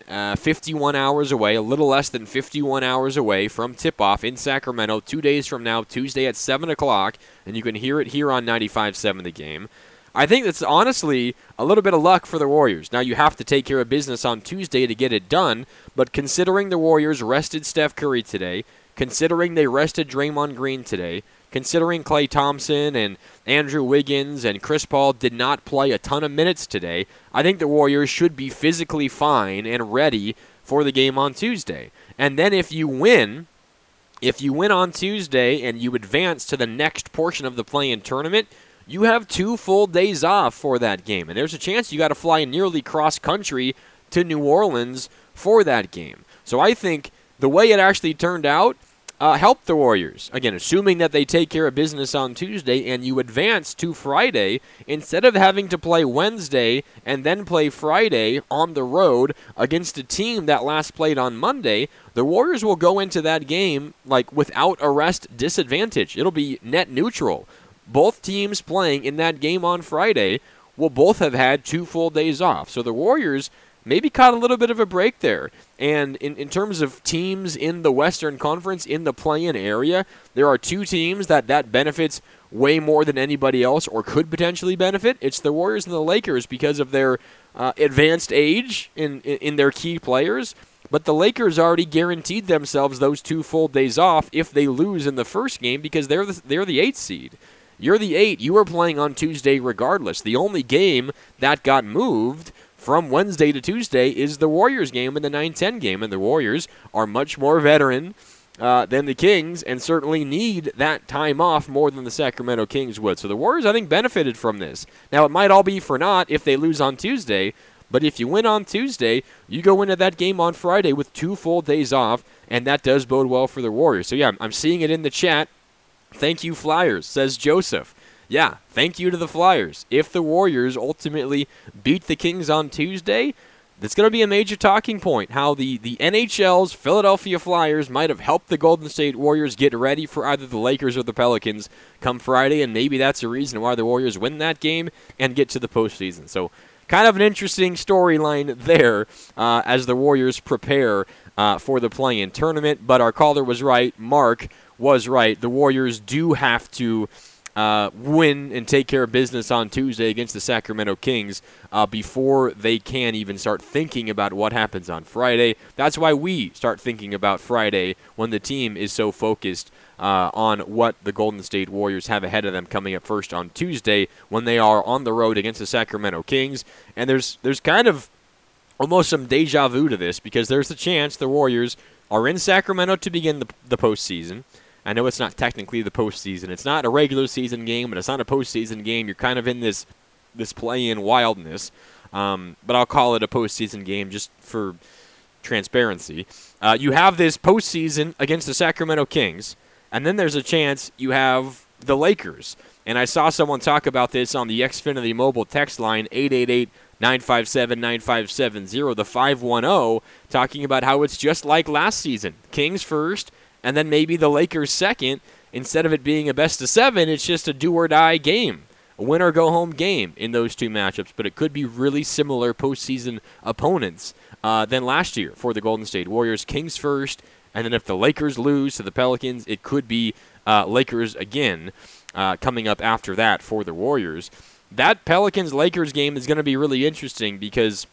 uh, fifty-one hours away, a little less than fifty-one hours away from tip-off in Sacramento, two days from now, Tuesday at seven o'clock, and you can hear it here on ninety-five seven The Game. I think that's honestly a little bit of luck for the Warriors. Now, you have to take care of business on Tuesday to get it done, but considering the Warriors rested Steph Curry today, considering they rested Draymond Green today, considering Klay Thompson and Andrew Wiggins and Chris Paul did not play a ton of minutes today, I think the Warriors should be physically fine and ready for the game on Tuesday. And then if you win, if you win on Tuesday and you advance to the next portion of the play-in tournament, you have two full days off for that game. And there's a chance you got to fly nearly cross-country to New Orleans for that game. So I think the way it actually turned out, Uh, help the Warriors. Again, assuming that they take care of business on Tuesday and you advance to Friday, instead of having to play Wednesday and then play Friday on the road against a team that last played on Monday, the Warriors will go into that game like without a rest disadvantage. It'll be net neutral. Both teams playing in that game on Friday will both have had two full days off. So the Warriors maybe caught a little bit of a break there. And in, in terms of teams in the Western Conference, in the play-in area, there are two teams that that benefits way more than anybody else or could potentially benefit. It's the Warriors and the Lakers because of their uh, advanced age in, in, in their key players. But the Lakers already guaranteed themselves those two full days off if they lose in the first game because they're the, they're the eighth seed. You're the eight. You are playing on Tuesday regardless. The only game that got moved from Wednesday to Tuesday is the Warriors game and the nine ten game, and the Warriors are much more veteran uh, than the Kings and certainly need that time off more than the Sacramento Kings would. So the Warriors, I think, benefited from this. Now, it might all be for naught if they lose on Tuesday, but if you win on Tuesday, you go into that game on Friday with two full days off, and that does bode well for the Warriors. So, yeah, I'm seeing it in the chat. Thank you, Flyers, says Joseph. Yeah, thank you to the Flyers. If the Warriors ultimately beat the Kings on Tuesday, that's going to be a major talking point, how the, the N H L's Philadelphia Flyers might have helped the Golden State Warriors get ready for either the Lakers or the Pelicans come Friday, and maybe that's the reason why the Warriors win that game and get to the postseason. So kind of an interesting storyline there uh, as the Warriors prepare uh, for the play-in tournament, but our caller was right. Mark was right. The Warriors do have to Uh, win and take care of business on Tuesday against the Sacramento Kings uh, before they can even start thinking about what happens on Friday. That's why we start thinking about Friday when the team is so focused uh, on what the Golden State Warriors have ahead of them coming up first on Tuesday when they are on the road against the Sacramento Kings. And there's there's kind of almost some deja vu to this because there's a chance the Warriors are in Sacramento to begin the, the postseason. I know it's not technically the postseason. It's not a regular season game, but it's not a postseason game. You're kind of in this this play-in wildness. Um, but I'll call it a postseason game just for transparency. Uh, you have this postseason against the Sacramento Kings, and then there's a chance you have the Lakers. And I saw someone talk about this on the Xfinity mobile text line, eight eight eight, nine five seven, nine five seven zero, the five one zero, talking about how it's just like last season. Kings first, and then maybe the Lakers second. Instead of it being a best of seven, it's just a do-or-die game, a win-or-go-home game in those two matchups. But it could be really similar postseason opponents uh, than last year for the Golden State Warriors. Kings first, and then if the Lakers lose to the Pelicans, it could be uh, Lakers again uh, coming up after that for the Warriors. That Pelicans-Lakers game is going to be really interesting because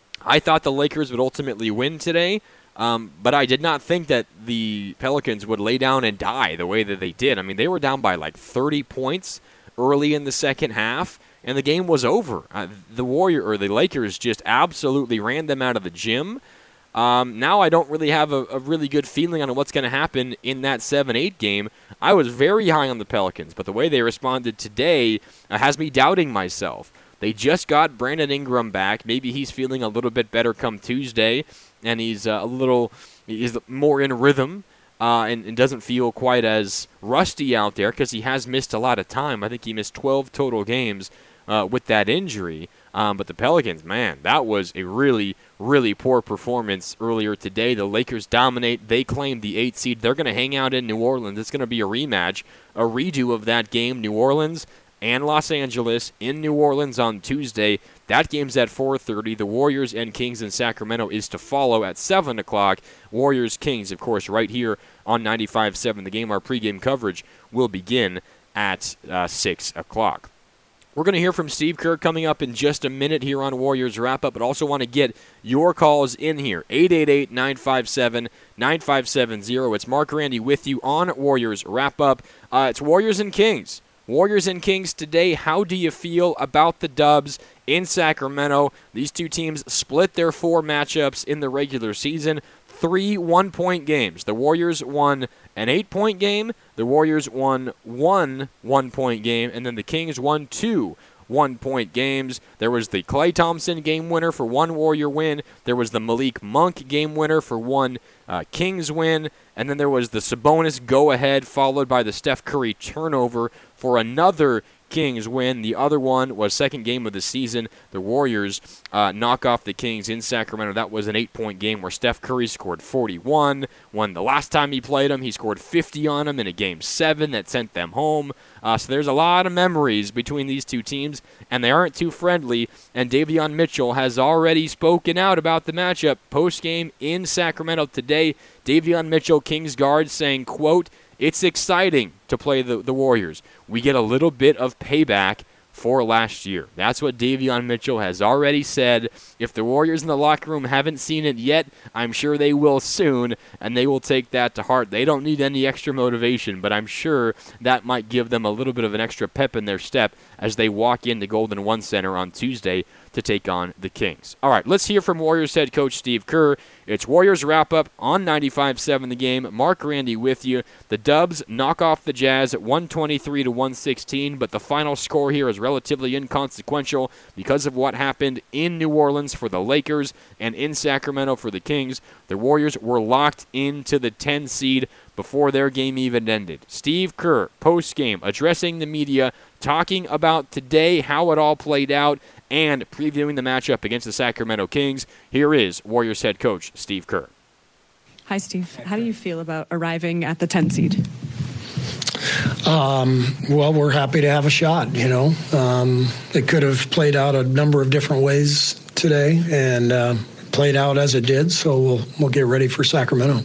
I thought the Lakers would ultimately win today. Um, but I did not think that the Pelicans would lay down and die the way that they did. I mean, they were down by like thirty points early in the second half, and the game was over. Uh, the Warrior or the Lakers just absolutely ran them out of the gym. Um, now I don't really have a, a really good feeling on what's going to happen in that seven eight game. I was very high on the Pelicans, but the way they responded today uh, has me doubting myself. They just got Brandon Ingram back. Maybe he's feeling a little bit better come Tuesday, and he's uh, a little he's more in rhythm uh, and, and doesn't feel quite as rusty out there because he has missed a lot of time. I think he missed twelve total games uh, with that injury. Um, but the Pelicans, man, that was a really, really poor performance earlier today. The Lakers dominate. They claim the eighth seed. They're going to hang out in New Orleans. It's going to be a rematch, a redo of that game. New Orleans and Los Angeles in New Orleans on Tuesday. That game's at four thirty. The Warriors and Kings in Sacramento is to follow at seven o'clock. Warriors-Kings, of course, right here on ninety-five seven. The game, our pregame coverage, will begin at uh, six o'clock. We're going to hear from Steve Kerr coming up in just a minute here on Warriors Wrap-Up, but also want to get your calls in here. eight eight eight, nine five seven, nine five seven zero. It's Mark Randy with you on Warriors Wrap-Up. Uh, it's Warriors and Kings. Warriors and Kings today. How do you feel about the Dubs in Sacramento? These two teams split their four matchups in the regular season. Three one-point games. The Warriors won an eight-point game. The Warriors won one one-point game. And then the Kings won two one-point games. There was the Klay Thompson game winner for one Warrior win. There was the Malik Monk game winner for one uh, Kings win. And then there was the Sabonis go-ahead followed by the Steph Curry turnover for another Kings win. The other one was second game of the season. The Warriors uh, knock off the Kings in Sacramento. That was an eight-point game where Steph Curry scored forty-one. When the last time he played him, he scored fifty on him in a game seven that sent them home. Uh, so there's a lot of memories between these two teams, and they aren't too friendly. And Davion Mitchell has already spoken out about the matchup post-game in Sacramento today. Davion Mitchell, Kings guard, saying, quote, "It's exciting to play the, the Warriors. We get a little bit of payback for last year." That's what Davion Mitchell has already said. If the Warriors in the locker room haven't seen it yet, I'm sure they will soon, and they will take that to heart. They don't need any extra motivation, but I'm sure that might give them a little bit of an extra pep in their step as they walk into Golden One Center on Tuesday to take on the Kings. All right, let's hear from Warriors head coach Steve Kerr. It's Warriors Wrap-Up on ninety-five seven The Game. Mark Randy with you. The Dubs knock off the Jazz at one twenty-three to one sixteen, but the final score here is relatively inconsequential because of what happened in New Orleans for the Lakers and in Sacramento for the Kings. The Warriors were locked into the ten seed before their game even ended. Steve Kerr, post-game, addressing the media, talking about today, how it all played out, and previewing the matchup against the Sacramento Kings. Here is Warriors head coach Steve Kerr. Hi, Steve. How do you feel about arriving at the ten seed? Um, well, we're happy to have a shot, you know. Um, it could have played out a number of different ways today, and uh, played out as it did, so we'll we'll get ready for Sacramento.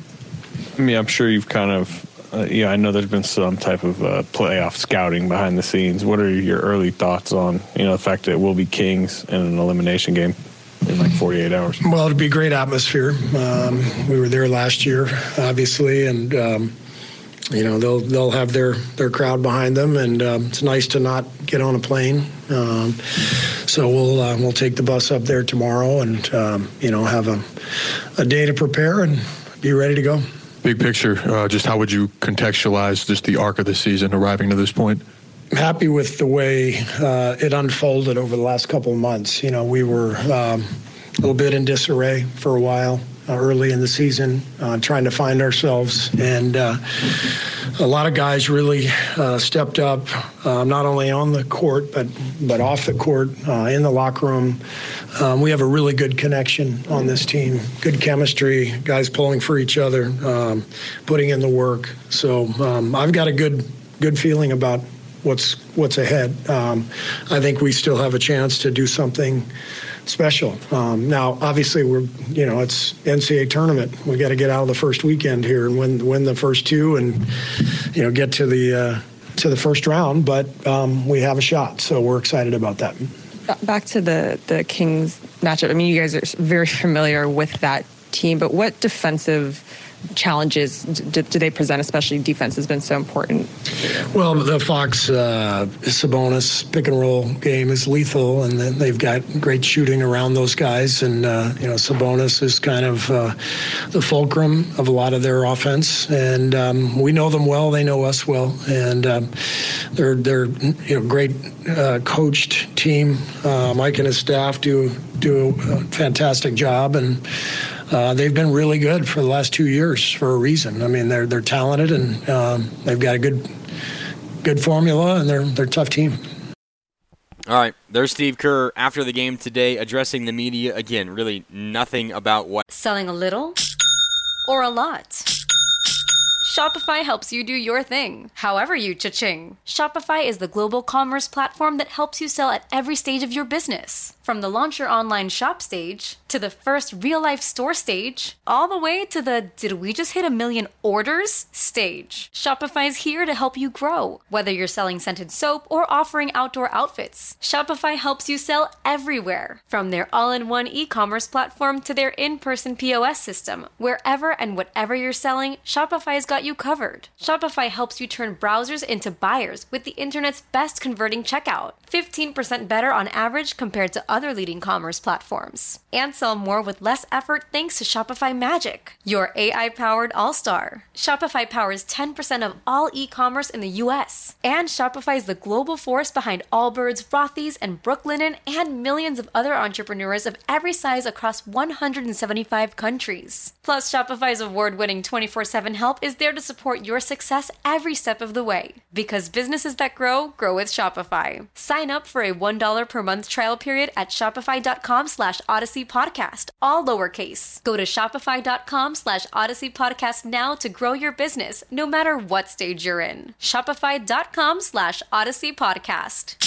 I mean, I'm sure you've kind of Uh, yeah, I know there's been some type of uh, playoff scouting behind the scenes. What are your early thoughts on, you know, the fact that it will be Kings in an elimination game in like forty-eight hours? Well, it'll be a great atmosphere. Um, we were there last year, obviously, and um, you know they'll they'll have their, their crowd behind them, and um, it's nice to not get on a plane. Um, so we'll uh, we'll take the bus up there tomorrow, and um, you know have a a day to prepare and be ready to go. Big picture, uh, just how would you contextualize just the arc of the season arriving to this point? I'm happy with the way uh, it unfolded over the last couple of months. You know, we were um, a little bit in disarray for a while uh, early in the season, uh, trying to find ourselves. And uh, a lot of guys really uh, stepped up, uh, not only on the court, but, but off the court, uh, in the locker room. Um, we have a really good connection on this team, good chemistry, guys pulling for each other, um, putting in the work. So um, I've got a good good feeling about what's what's ahead. Um, I think we still have a chance to do something special. Um, now, obviously, we're you know it's N C A A tournament. We got to get out of the first weekend here and win win the first two, and you know get to the uh, to the first round. But um, we have a shot, so we're excited about that. Back to the, the Kings matchup. I mean, you guys are very familiar with that team, but what defensive challenges do, do they present, especially defense has been so important? Well, the Fox uh, Sabonis pick and roll game is lethal, and then they've got great shooting around those guys. And uh, you know, Sabonis is kind of uh, the fulcrum of a lot of their offense, and um, we know them well. They know us well, and um, they're they're you know great uh, coached team. Uh, Mike and his staff do do a fantastic job, and Uh, they've been really good for the last two years for a reason. I mean, they're they're talented, and um, they've got a good good formula, and they're they're a tough team. All right, there's Steve Kerr after the game today addressing the media. Again, really nothing about what. Selling a little or a lot? Shopify helps you do your thing, however you cha-ching. Shopify is the global commerce platform that helps you sell at every stage of your business. From the launch your online shop stage, to the first real-life store stage, all the way to the did we just hit a million orders stage. Shopify's here to help you grow. Whether you're selling scented soap or offering outdoor outfits, Shopify helps you sell everywhere. From their all-in-one e-commerce platform to their in-person P O S system, wherever and whatever you're selling, Shopify's got you covered. Shopify helps you turn browsers into buyers with the internet's best converting checkout, fifteen percent better on average compared to other leading commerce platforms. And sell more with less effort thanks to Shopify Magic, your A I-powered all-star. Shopify powers ten percent of all e-commerce in the U S. And Shopify is the global force behind Allbirds, Rothy's, and Brooklinen, and millions of other entrepreneurs of every size across one hundred seventy-five countries. Plus, Shopify's award-winning twenty-four seven help is there to support your success every step of the way. Because businesses that grow, grow with Shopify. Sign up for a one dollar per month trial period at shopify.com slash Odyssey Podcast, all lowercase. Go to shopify.com slash Odyssey Podcast now to grow your business, no matter what stage you're in. Shopify.com slash Odyssey Podcast.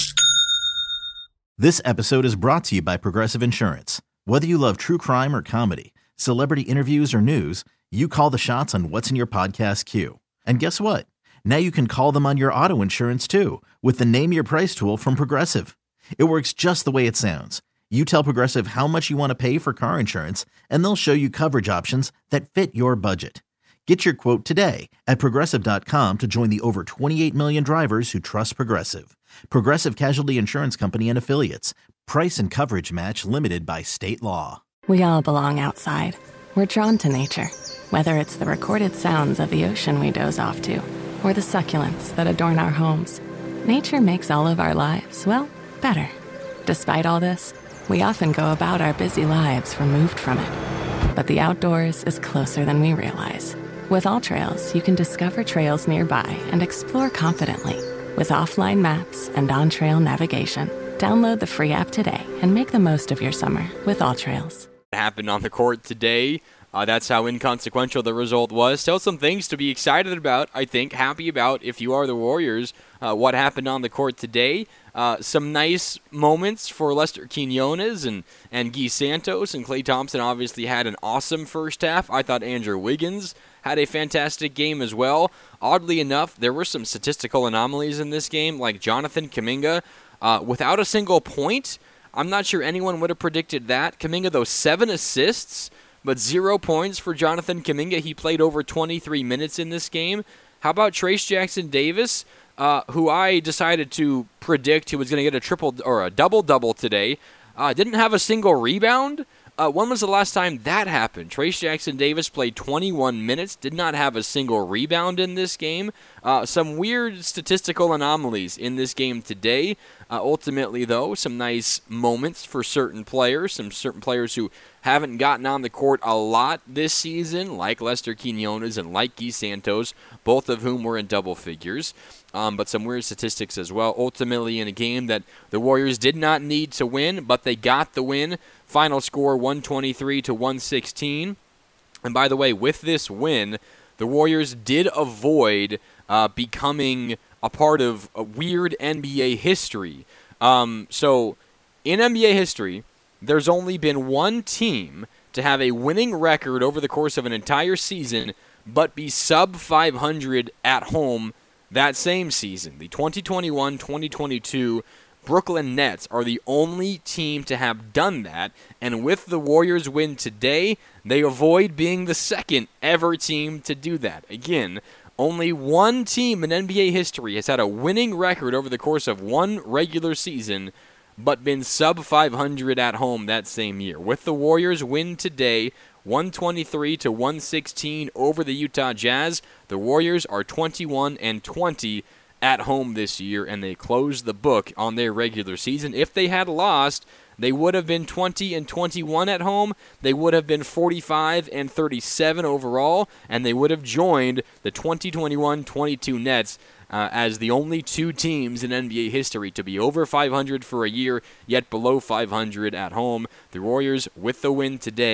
This episode is brought to you by Progressive Insurance. Whether you love true crime or comedy, celebrity interviews or news, you call the shots on what's in your podcast queue. And guess what? Now you can call them on your auto insurance too with the Name Your Price tool from Progressive. It works just the way it sounds. You tell Progressive how much you want to pay for car insurance, and they'll show you coverage options that fit your budget. Get your quote today at Progressive dot com to join the over twenty-eight million drivers who trust Progressive. Progressive Casualty Insurance Company and Affiliates. Price and coverage match limited by state law. We all belong outside. We're drawn to nature, whether it's the recorded sounds of the ocean we doze off to, or the succulents that adorn our homes. Nature makes all of our lives, well, better. Despite all this, we often go about our busy lives removed from it. But the outdoors is closer than we realize. With AllTrails, you can discover trails nearby and explore confidently. With offline maps and on-trail navigation, download the free app today and make the most of your summer with AllTrails. Happened on the court today. Uh, that's how inconsequential the result was. Still some things to be excited about, I think, happy about if you are the Warriors, uh, what happened on the court today. Uh, some nice moments for Lester Quinones and, and Guy Santos, and Klay Thompson obviously had an awesome first half. I thought Andrew Wiggins had a fantastic game as well. Oddly enough, there were some statistical anomalies in this game, like Jonathan Kuminga uh, without a single point. I'm not sure anyone would have predicted that. Kuminga, though, seven assists, but zero points for Jonathan Kuminga. He played over twenty-three minutes in this game. How about Trayce Jackson-Davis, uh, who I decided to predict who was going to get a triple or a double-double today? Uh, didn't have a single rebound. Uh, when was the last time that happened? Trayce Jackson-Davis played twenty-one minutes, did not have a single rebound in this game. Uh, some weird statistical anomalies in this game today. Uh, ultimately, though, some nice moments for certain players, some certain players who haven't gotten on the court a lot this season, like Lester Quinones and like Guy Santos, both of whom were in double figures. Um, but some weird statistics as well. Ultimately, in a game that the Warriors did not need to win, but they got the win. Final score one twenty-three to one sixteen. And by the way, with this win, the Warriors did avoid uh, becoming a part of a weird N B A history. Um, so, in N B A history, there's only been one team to have a winning record over the course of an entire season, but be sub five hundred at home that same season. The twenty twenty-one twenty twenty-two Brooklyn Nets are the only team to have done that, and with the Warriors win today, they avoid being the second ever team to do that. Again, only one team in N B A history has had a winning record over the course of one regular season, but been sub five hundred at home that same year. With the Warriors win today, one twenty-three to one sixteen over the Utah Jazz, the Warriors are twenty-one and twenty at home this year, and they closed the book on their regular season. If they had lost, they would have been twenty and twenty-one at home. They would have been forty-five and thirty-seven overall, and they would have joined the twenty twenty-one twenty-two Nets uh, as the only two teams in N B A history to be over five hundred for a year, yet below five hundred at home. The Warriors, with the win today,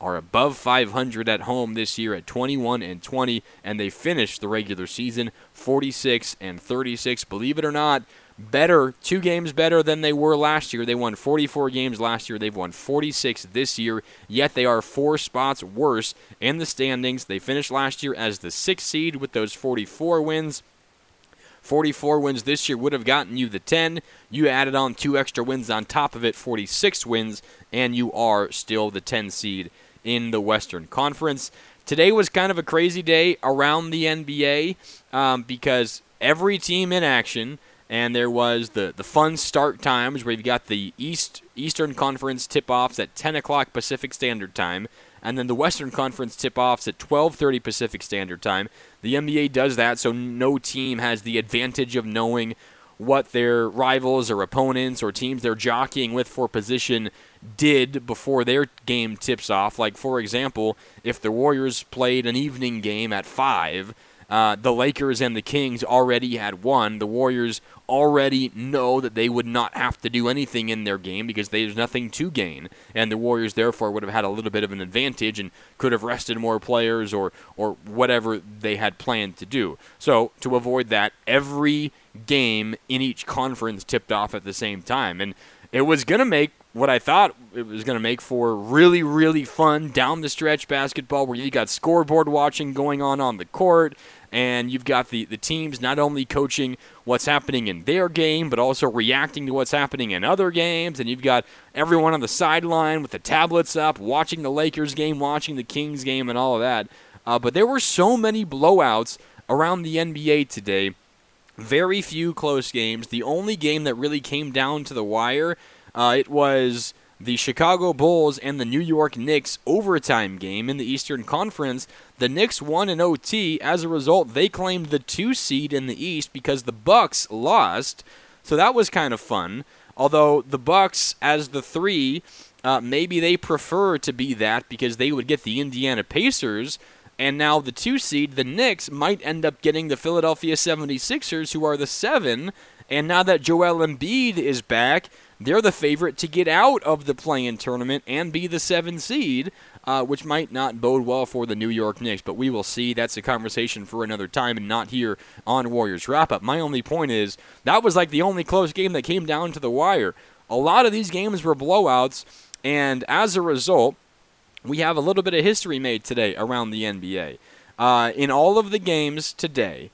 are above five hundred at home this year at twenty-one and twenty, and they finished the regular season forty-six and thirty-six. Believe it or not, better, two games better than they were last year. They won forty-four games last year. They've won forty-six this year, yet they are four spots worse in the standings. They finished last year as the sixth seed with those forty-four wins. forty-four wins this year would have gotten you the ten. You added on two extra wins on top of it, forty-six wins, and you are still the ten seed in the Western Conference. Today was kind of a crazy day around the N B A um, because every team in action, and there was the, the fun start times where you've got the East Eastern Conference tip-offs at ten o'clock Pacific Standard Time, and then the Western Conference tip-offs at twelve thirty Pacific Standard Time. The N B A does that so no team has the advantage of knowing what their rivals or opponents or teams they're jockeying with for position did before their game tips off. Like, for example, if the Warriors played an evening game at five, uh, the Lakers and the Kings already had won. The Warriors already know that they would not have to do anything in their game because there's nothing to gain, and the Warriors therefore would have had a little bit of an advantage and could have rested more players or or whatever they had planned to do. So to avoid that, every game in each conference tipped off at the same time, and it was going to make what I thought it was going to make for really, really fun down-the-stretch basketball where you got scoreboard watching going on on the court, and you've got the, the teams not only coaching what's happening in their game, but also reacting to what's happening in other games, and you've got everyone on the sideline with the tablets up, watching the Lakers game, watching the Kings game, and all of that. Uh, but there were so many blowouts around the N B A today. Very few close games. The only game that really came down to the wire, uh, it was the Chicago Bulls and the New York Knicks overtime game in the Eastern Conference. The Knicks won in O T. As a result, they claimed the two seed in the East because the Bucks lost. So that was kind of fun. Although the Bucks, as the three, uh, maybe they prefer to be that because they would get the Indiana Pacers. And now the two seed, the Knicks, might end up getting the Philadelphia seventy-sixers, who are the seven. And now that Joel Embiid is back, they're the favorite to get out of the play-in tournament and be the seven seed, uh, which might not bode well for the New York Knicks. But we will see. That's a conversation for another time and not here on Warriors Wrap-Up. My only point is that was like the only close game that came down to the wire. A lot of these games were blowouts, and as a result, we have a little bit of history made today around the N B A. Uh, in all of the games today,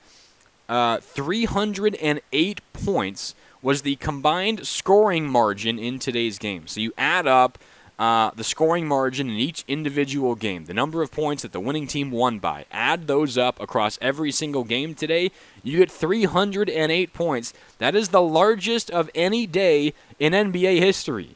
uh, three hundred eight points was the combined scoring margin in today's game. So you add up uh, the scoring margin in each individual game, the number of points that the winning team won by. Add those up across every single game today, you get three hundred eight points. That is the largest of any day in N B A history.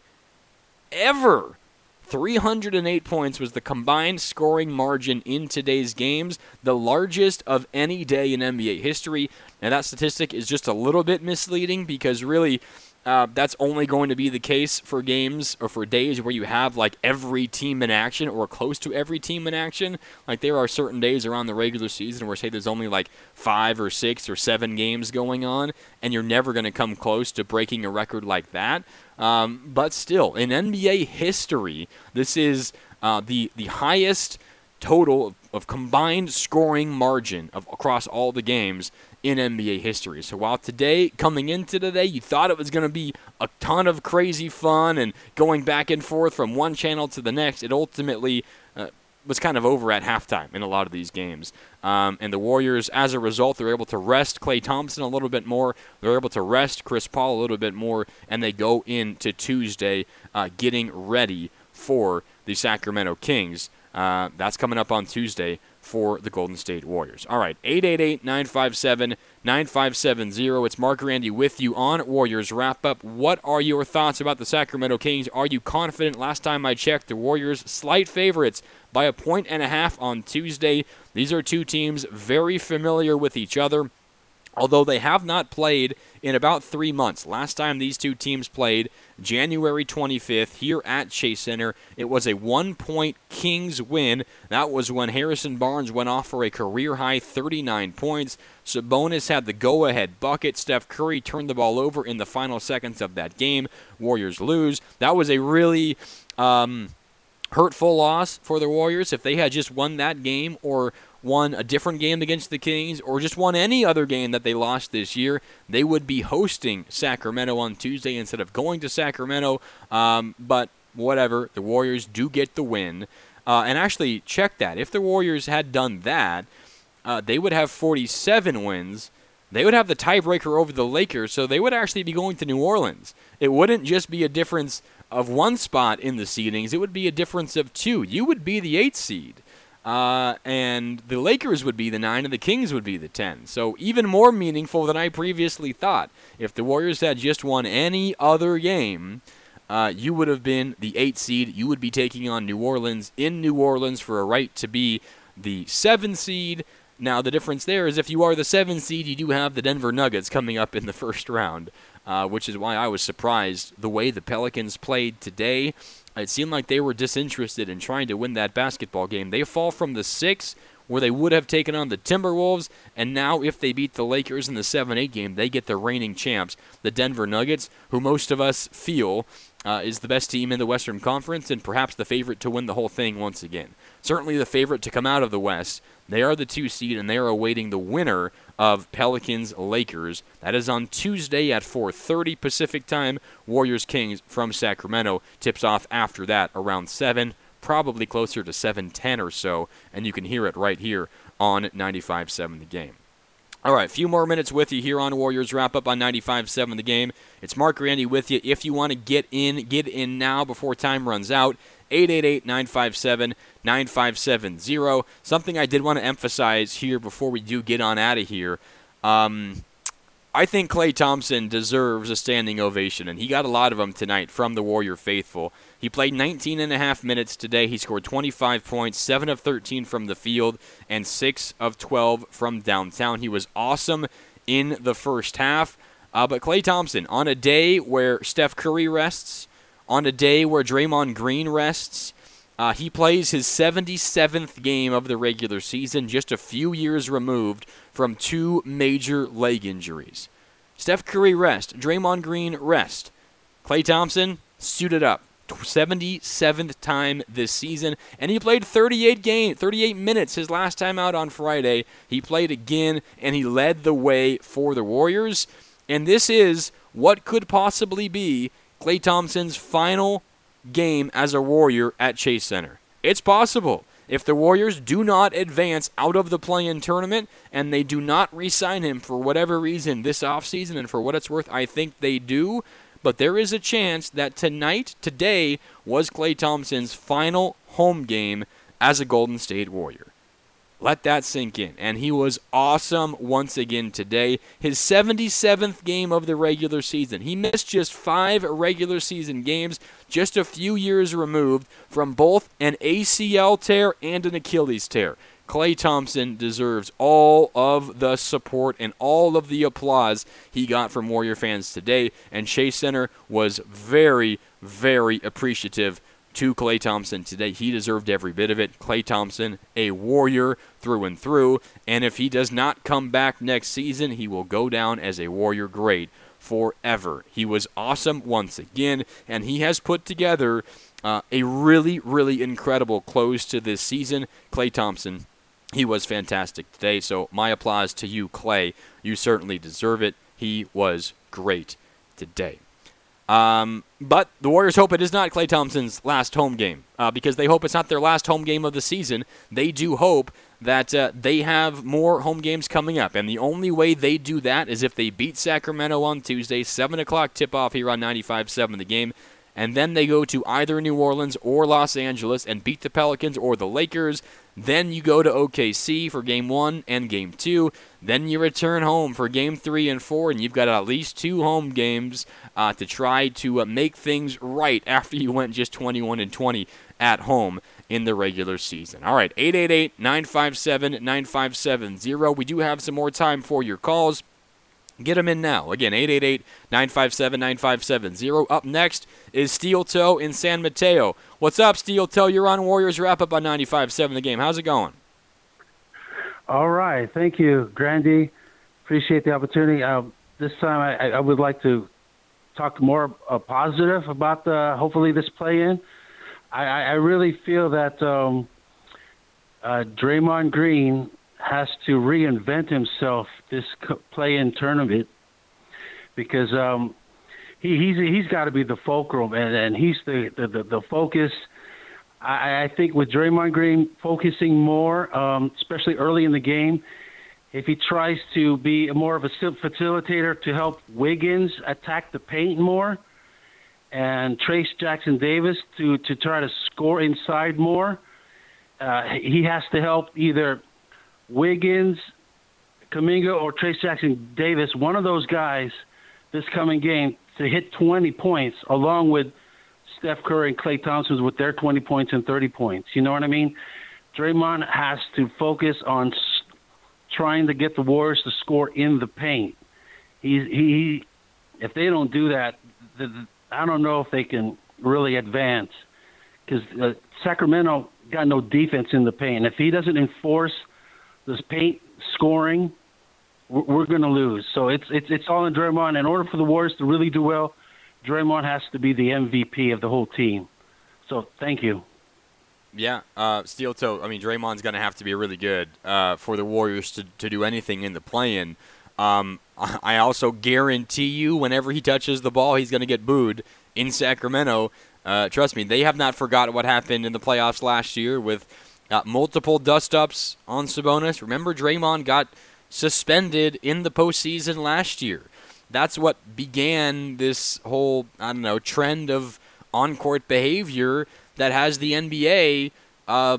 Ever. three hundred eight points was the combined scoring margin in today's games, the largest of any day in N B A history. Now, that statistic is just a little bit misleading because really uh, that's only going to be the case for games or for days where you have like every team in action or close to every team in action. Like there are certain days around the regular season where say there's only like five or six or seven games going on, and you're never going to come close to breaking a record like that. Um, but still, in N B A history, this is uh, the the highest total of, of combined scoring margin of across all the games in N B A history. So while today, coming into today, you thought it was going to be a ton of crazy fun and going back and forth from one channel to the next, it ultimately uh, was kind of over at halftime in a lot of these games. Um, and the Warriors, as a result, they're able to rest Klay Thompson a little bit more. They're able to rest Chris Paul a little bit more, and they go into Tuesday uh, getting ready for the Sacramento Kings. Uh, that's coming up on Tuesday for the Golden State Warriors. All right, eight eight eight, nine five seven, nine five seven zero. It's Mark Randy with you on Warriors Wrap-Up. What are your thoughts about the Sacramento Kings? Are you confident? Last time I checked, the Warriors slight favorites by a point and a half on Tuesday. These are two teams very familiar with each other, although they have not played in about three months. Last time these two teams played, January twenty-fifth, here at Chase Center. It was a one-point Kings win. That was when Harrison Barnes went off for a career-high thirty-nine points. Sabonis had the go-ahead bucket. Steph Curry turned the ball over in the final seconds of that game. Warriors lose. That was a really... Um, hurtful loss for the Warriors. If they had just won that game or won a different game against the Kings or just won any other game that they lost this year, they would be hosting Sacramento on Tuesday instead of going to Sacramento. Um, but whatever, the Warriors do get the win. Uh, and actually, check that. If the Warriors had done that, uh, they would have forty-seven wins. They would have the tiebreaker over the Lakers, so they would actually be going to New Orleans. It wouldn't just be a difference of one spot in the seedings. It would be a difference of two. You would be the eighth seed. Uh, and the Lakers would be the nine, and the Kings would be the ten. So even more meaningful than I previously thought. If the Warriors had just won any other game, uh, you would have been the eighth seed. You would be taking on New Orleans in New Orleans for a right to be the seventh seed. Now, the difference there is if you are the seventh seed, you do have the Denver Nuggets coming up in the first round, uh, which is why I was surprised the way the Pelicans played today. It seemed like they were disinterested in trying to win that basketball game. They fall from the six, where they would have taken on the Timberwolves, and now if they beat the Lakers in the seven eight game, they get the reigning champs, the Denver Nuggets, who most of us feel uh, is the best team in the Western Conference and perhaps the favorite to win the whole thing once again. Certainly the favorite to come out of the West. They are the two seed, and they are awaiting the winner of Pelicans-Lakers. That is on Tuesday at four thirty Pacific Time. Warriors-Kings from Sacramento tips off after that around seven, probably closer to seven ten or so, and you can hear it right here on ninety-five seven The Game. All right, a few more minutes with you here on Warriors Wrap-Up on ninety-five seven The Game. It's Mark Grandy with you. If you want to get in, get in now before time runs out. eight eight eight, nine five seven, nine five seven zero. Something I did want to emphasize here before we do get on out of here. Um, I think Klay Thompson deserves a standing ovation, and he got a lot of them tonight from the Warrior faithful. He played nineteen and a half minutes today. He scored twenty-five points, seven of thirteen from the field, and six of twelve from downtown. He was awesome in the first half. Uh, but Klay Thompson, on a day where Steph Curry rests, on a day where Draymond Green rests, uh, he plays his seventy-seventh game of the regular season, just a few years removed from two major leg injuries. Steph Curry rest, Draymond Green rest. Klay Thompson suited up, seventy-seventh time this season, and he played thirty-eight game, thirty-eight minutes his last time out on Friday. He played again, and he led the way for the Warriors. And this is what could possibly be Klay Thompson's final game as a Warrior at Chase Center. It's possible. If the Warriors do not advance out of the play-in tournament and they do not re-sign him for whatever reason this offseason, and for what it's worth, I think they do, but there is a chance that tonight, today, was Klay Thompson's final home game as a Golden State Warrior. Let that sink in. And he was awesome once again today. His seventy-seventh game of the regular season. He missed just five regular season games, just a few years removed from both an A C L tear and an Achilles tear. Klay Thompson deserves all of the support and all of the applause he got from Warrior fans today. And Chase Center was very, very appreciative to Klay Thompson today. He deserved every bit of it. Klay Thompson, a Warrior through and through, and if he does not come back next season, he will go down as a Warrior great forever. He was awesome once again, and he has put together uh, a really, really incredible close to this season. Klay Thompson, he was fantastic today, so my applause to you, Klay. You certainly deserve it. He was great today. Um, but the Warriors hope it is not Klay Thompson's last home game uh, because they hope it's not their last home game of the season. They do hope that uh, they have more home games coming up, and the only way they do that is if they beat Sacramento on Tuesday, seven o'clock tip-off here on ninety-five seven The Game, and then they go to either New Orleans or Los Angeles and beat the Pelicans or the Lakers. Then you go to O K C for Game one and Game two. Then you return home for Game three and four, and you've got at least two home games uh, to try to uh, make things right after you went just twenty-one and twenty at home in the regular season. All right, eight eight eight, nine five seven, nine five seven zero. We do have some more time for your calls. Get them in now. Again, eight eight eight, nine five seven, nine five seven zero. Up next is Steel Toe in San Mateo. What's up, Steel Toe? You're on Warriors Wrap-Up on ninety-five seven The Game. How's it going? All right. Thank you, Grandy. Appreciate the opportunity. Uh, this time I, I would like to talk more uh, positive about the, hopefully this play-in. I, I really feel that um, uh, Draymond Green has to reinvent himself this play-in tournament because um, he, he's he's got to be the fulcrum and, and he's the, the, the, the focus. I, I think with Draymond Green focusing more, um, especially early in the game, if he tries to be more of a facilitator to help Wiggins attack the paint more, and Trace Jackson Davis to, to try to score inside more, uh, he has to help either Wiggins, Kuminga, or Trace Jackson Davis, one of those guys this coming game, to hit twenty points along with Steph Curry and Klay Thompson with their twenty points and thirty points. You know what I mean? Draymond has to focus on trying to get the Warriors to score in the paint. He, he, if they don't do that, the, the, I don't know if they can really advance because uh, Sacramento got no defense in the paint. If he doesn't enforce this paint scoring, we're, we're going to lose. So it's it's it's all in Draymond. In order for the Warriors to really do well, Draymond has to be the M V P of the whole team. So thank you. Yeah, uh, steel toe. I mean, Draymond's going to have to be really good uh, for the Warriors to, to do anything in the play-in. Um, I also guarantee you whenever he touches the ball, he's going to get booed in Sacramento. Uh, trust me, they have not forgotten what happened in the playoffs last year with uh, multiple dust-ups on Sabonis. Remember, Draymond got suspended in the postseason last year. That's what began this whole, I don't know, trend of on-court behavior that has the N B A uh,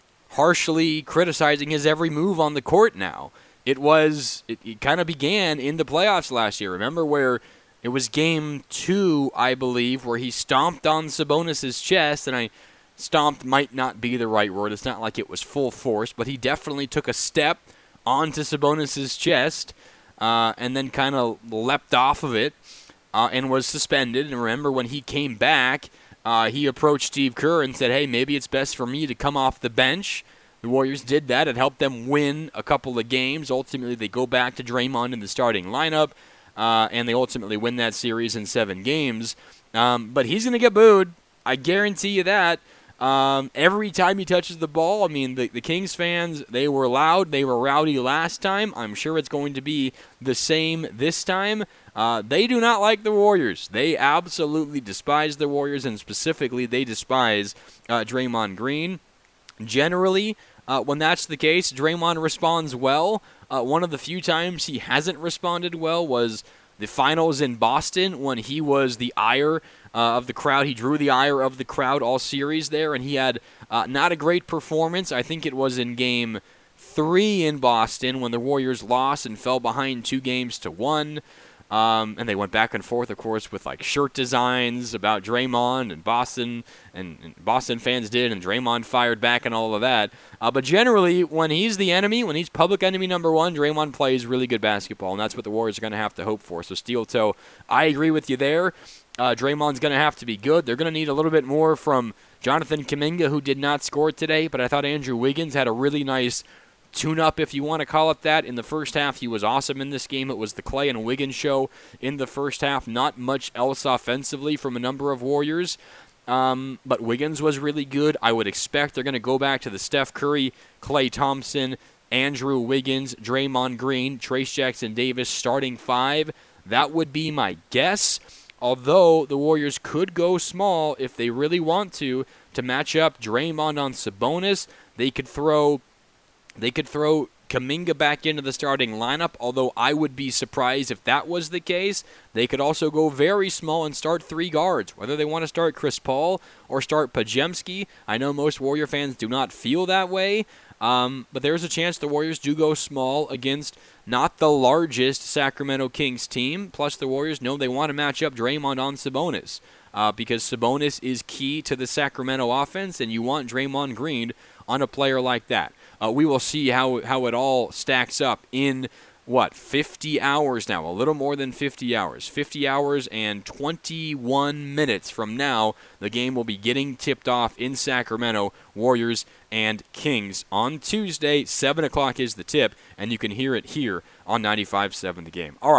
harshly criticizing his every move on the court now. It was, it, it kind of began in the playoffs last year. Remember where it was game two, I believe, where he stomped on Sabonis' chest, and I stomped might not be the right word. It's not like it was full force, but he definitely took a step onto Sabonis' chest uh, and then kind of leapt off of it uh, and was suspended. And remember when he came back, Uh, he approached Steve Kerr and said, hey, maybe it's best for me to come off the bench. The Warriors did that. It helped them win a couple of games. Ultimately, they go back to Draymond in the starting lineup, uh, and they ultimately win that series in seven games. Um, but he's going to get booed. I guarantee you that. Um, every time he touches the ball, I mean, the, the Kings fans, they were loud. They were rowdy last time. I'm sure it's going to be the same this time. Uh, they do not like the Warriors. They absolutely despise the Warriors, and specifically they despise uh, Draymond Green. Generally, uh, when that's the case, Draymond responds well. Uh, one of the few times he hasn't responded well was the finals in Boston when he was the ire uh, of the crowd. He drew the ire of the crowd all series there, and he had uh, not a great performance. I think it was in game three in Boston when the Warriors lost and fell behind two games to one. Um, and they went back and forth, of course, with like shirt designs about Draymond and Boston, and, and Boston fans did, and Draymond fired back and all of that. Uh, but generally, when he's the enemy, when he's public enemy number one, Draymond plays really good basketball, and that's what the Warriors are going to have to hope for. So, Steel Toe, I agree with you there. Uh, Draymond's going to have to be good. They're going to need a little bit more from Jonathan Kuminga, who did not score today, but I thought Andrew Wiggins had a really nice tune-up, if you want to call it that. In the first half, he was awesome in this game. It was the Klay and Wiggins show in the first half. Not much else offensively from a number of Warriors. Um, but Wiggins was really good. I would expect they're going to go back to the Steph Curry, Klay Thompson, Andrew Wiggins, Draymond Green, Trace Jackson Davis starting five. That would be my guess. Although the Warriors could go small if they really want to, to match up Draymond on Sabonis. They could throw They could throw Kuminga back into the starting lineup, although I would be surprised if that was the case. They could also go very small and start three guards, whether they want to start Chris Paul or start Podziemski. I know most Warrior fans do not feel that way, um, but there's a chance the Warriors do go small against not the largest Sacramento Kings team. Plus, the Warriors know they want to match up Draymond on Sabonis uh, because Sabonis is key to the Sacramento offense, and you want Draymond Green on a player like that. Uh, we will see how how it all stacks up in, what, fifty hours now, a little more than fifty hours. fifty hours and twenty-one minutes from now, the game will be getting tipped off in Sacramento, Warriors and Kings. On Tuesday, seven o'clock is the tip, and you can hear it here on ninety-five point seven The Game. All right,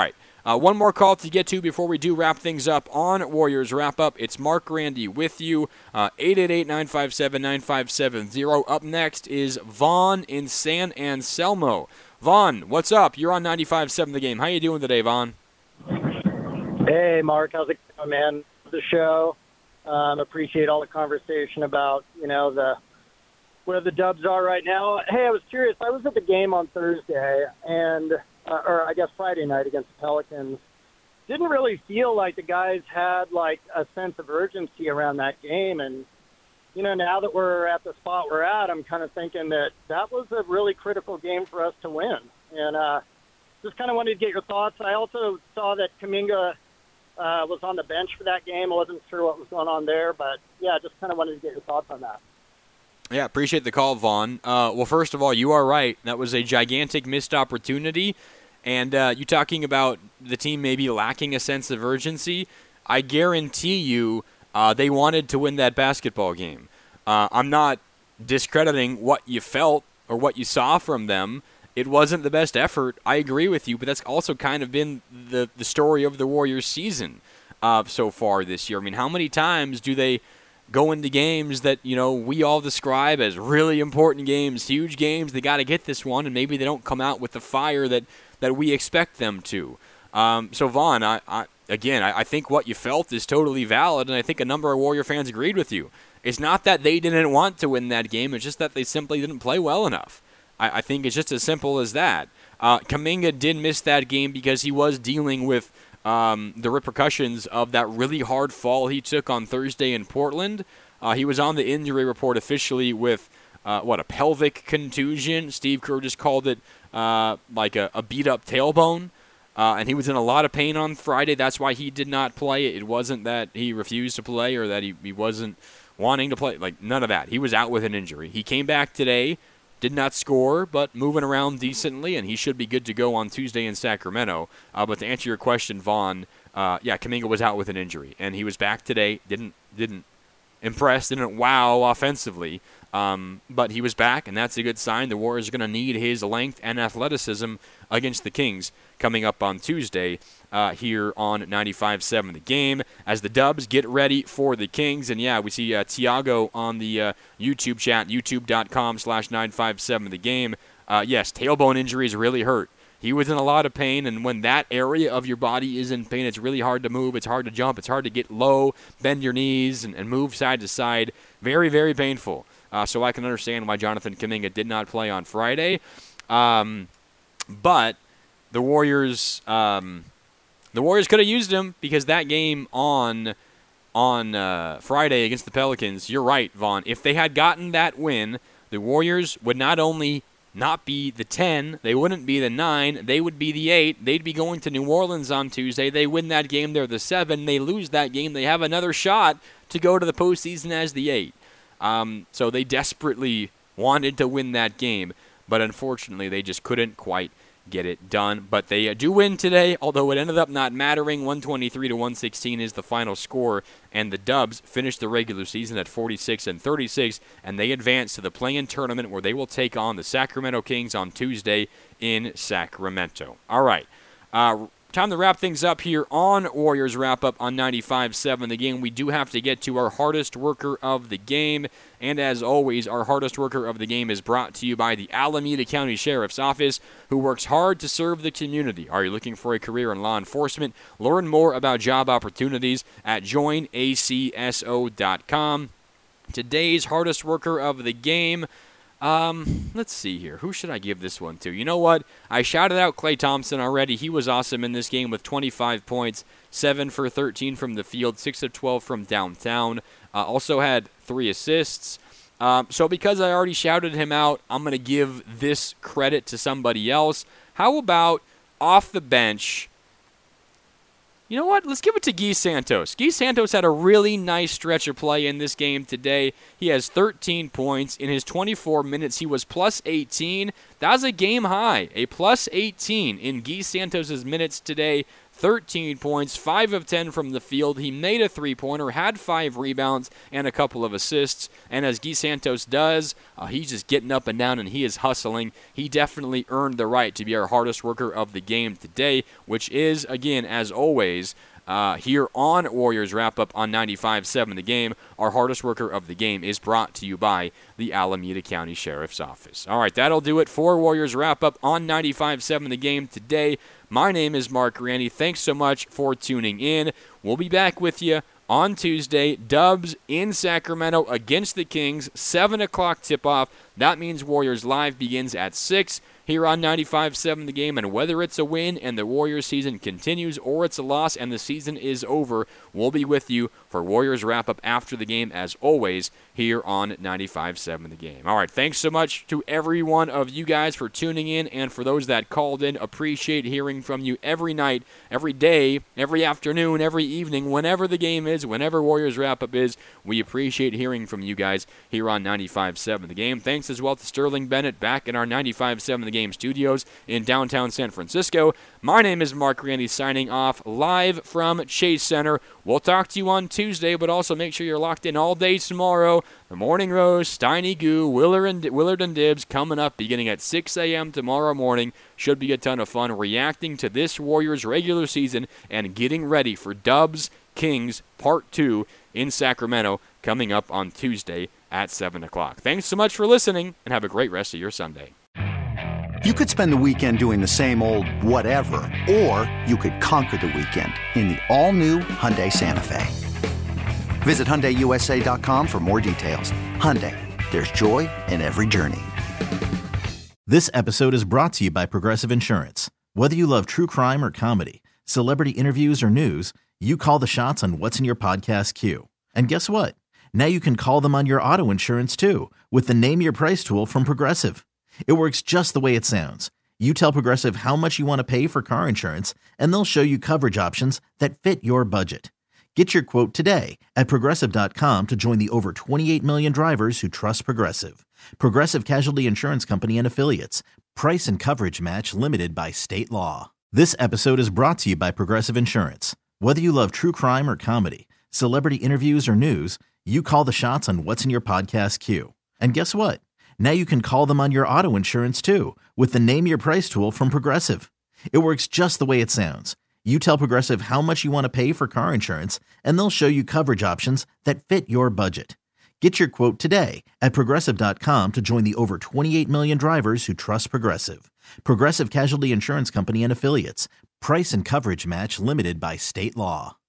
Uh, one more call to get to before we do wrap things up on Warriors Wrap Up. It's Mark Grandy with you, uh, eight eight eight, nine five seven, nine five seven zero. Up next is Vaughn in San Anselmo. Vaughn, what's up? You're on ninety-five seven The Game. How you doing today, Vaughn? Hey, Mark. How's it going, man? The show. Um, appreciate all the conversation about, you know, the where the Dubs are right now. Hey, I was curious. I was at the game on Thursday, and uh, or I guess Friday night against the Pelicans. Didn't really feel like the guys had like a sense of urgency around that game. And, you know, now that we're at the spot we're at, I'm kind of thinking that that was a really critical game for us to win. And uh, just kind of wanted to get your thoughts. I also saw that Kuminga uh, was on the bench for that game. I wasn't sure what was going on there, but, yeah, just kind of wanted to get your thoughts on that. Yeah, appreciate the call, Vaughn. Uh, well, first of all, you are right. That was a gigantic missed opportunity. And uh, you talking about the team maybe lacking a sense of urgency, I guarantee you uh, they wanted to win that basketball game. Uh, I'm not discrediting what you felt or what you saw from them. It wasn't the best effort. I agree with you, but that's also kind of been the, the story of the Warriors season uh, so far this year. I mean, how many times do they go into games that, you know, we all describe as really important games, huge games, they got to get this one, and maybe they don't come out with the fire that, that we expect them to. Um, so, Vaughn, I, I, again, I, I think what you felt is totally valid, and I think a number of Warrior fans agreed with you. It's not that they didn't want to win that game, it's just that they simply didn't play well enough. I, I think it's just as simple as that. Uh, Kuminga did miss that game because he was dealing with Um, the repercussions of that really hard fall he took on Thursday in Portland. Uh, he was on the injury report officially with, uh, what, a pelvic contusion. Steve Kerr just called it uh, like a, a beat-up tailbone. Uh, and he was in a lot of pain on Friday. That's why he did not play. It wasn't that he refused to play or that he, he wasn't wanting to play. Like, none of that. He was out with an injury. He came back today, did not score, but moving around decently, and he should be good to go on Tuesday in Sacramento. Uh, but to answer your question, Vaughn, uh, yeah, Kuminga was out with an injury, and he was back today. Didn't didn't impress, didn't wow offensively, um, but he was back, and that's a good sign. The Warriors are going to need his length and athleticism against the Kings coming up on Tuesday uh, here on ninety-five seven The Game as the Dubs get ready for the Kings. And, yeah, we see uh, Tiago on the uh, YouTube chat, youtube.com slash 957 The Game. Uh, yes, tailbone injuries really hurt. He was in a lot of pain, and when that area of your body is in pain, it's really hard to move. It's hard to jump. It's hard to get low, bend your knees, and, and move side to side. Very, very painful. Uh, so I can understand why Jonathan Kuminga did not play on Friday. Um, but the Warriors, um, the Warriors could have used him because that game on on uh, Friday against the Pelicans, you're right, Vaughn. If they had gotten that win, the Warriors would not only not be the ten, they wouldn't be the nine, they would be the eight. They'd be going to New Orleans on Tuesday. They win that game, they're the seven. They lose that game, they have another shot to go to the postseason as the eight. Um, so they desperately wanted to win that game, but unfortunately they just couldn't quite get it done. But they do win today, although it ended up not mattering. one twenty-three to one sixteen is the final score, and the Dubs finished the regular season at forty-six and thirty-six, and they advance to the play-in tournament where they will take on the Sacramento Kings on Tuesday in Sacramento. All right. Uh, Time to wrap things up here on Warriors Wrap Up on ninety-five seven The Game. We do have to get to our hardest worker of the game. And as always, our hardest worker of the game is brought to you by the Alameda County Sheriff's Office, who works hard to serve the community. Are you looking for a career in law enforcement? Learn more about job opportunities at join A C S O dot com. Today's hardest worker of the game. Um, let's see here. Who should I give this one to? You know what? I shouted out Klay Thompson already. He was awesome in this game with twenty-five points, seven for thirteen from the field, six of twelve from downtown. Uh, also had three assists. Um, so because I already shouted him out, I'm going to give this credit to somebody else. How about off the bench? You know what? Let's give it to Guy Santos. Guy Santos had a really nice stretch of play in this game today. He has thirteen points. In his twenty-four minutes, he was plus eighteen. That was a game high, a plus eighteen in Guy Santos' minutes today. thirteen points, five of ten from the field. He made a three-pointer, had five rebounds, and a couple of assists. And as Guy Santos does, uh, he's just getting up and down, and he is hustling. He definitely earned the right to be our hardest worker of the game today, which is, again, as always, Uh, here on Warriors Wrap-Up on ninety-five seven The Game. Our hardest worker of the game is brought to you by the Alameda County Sheriff's Office. All right, that'll do it for Warriors Wrap-Up on ninety-five seven The Game today. My name is Mark Grandy. Thanks so much for tuning in. We'll be back with you on Tuesday. Dubs in Sacramento against the Kings, seven o'clock tip-off. That means Warriors Live begins at six here on ninety-five seven The Game, and whether it's a win and the Warriors season continues or it's a loss and the season is over, we'll be with you for Warriors Wrap-Up after the game, as always, here on ninety-five seven The Game. All right, thanks so much to every one of you guys for tuning in, and for those that called in, appreciate hearing from you every night, every day, every afternoon, every evening, whenever the game is, whenever Warriors Wrap-Up is. We appreciate hearing from you guys here on ninety-five seven The Game. Thanks as well to Sterling Bennett back in our ninety-five seven The Game studios in downtown San Francisco. My name is Mark Grandy, signing off live from Chase Center. We'll talk to you on Tuesday, but also make sure you're locked in all day tomorrow. The Morning Roast, Steiny Goo, Willard and, Willard and Dibs coming up beginning at six a.m. tomorrow morning. Should be a ton of fun reacting to this Warriors regular season and getting ready for Dubs Kings Part two in Sacramento coming up on Tuesday at seven o'clock. Thanks so much for listening, and have a great rest of your Sunday. You could spend the weekend doing the same old whatever, or you could conquer the weekend in the all-new Hyundai Santa Fe. Visit Hyundai U S A dot com for more details. Hyundai, there's joy in every journey. This episode is brought to you by Progressive Insurance. Whether you love true crime or comedy, celebrity interviews or news, you call the shots on what's in your podcast queue. And guess what? Now you can call them on your auto insurance too, with the Name Your Price tool from Progressive. It works just the way it sounds. You tell Progressive how much you want to pay for car insurance, and they'll show you coverage options that fit your budget. Get your quote today at Progressive dot com to join the over twenty-eight million drivers who trust Progressive. Progressive Casualty Insurance Company and Affiliates. Price and coverage match limited by state law. This episode is brought to you by Progressive Insurance. Whether you love true crime or comedy, celebrity interviews or news, you call the shots on what's in your podcast queue. And guess what? Now you can call them on your auto insurance too, with the Name Your Price tool from Progressive. It works just the way it sounds. You tell Progressive how much you want to pay for car insurance, and they'll show you coverage options that fit your budget. Get your quote today at Progressive dot com to join the over twenty-eight million drivers who trust Progressive. Progressive Casualty Insurance Company and Affiliates. Price and coverage match limited by state law.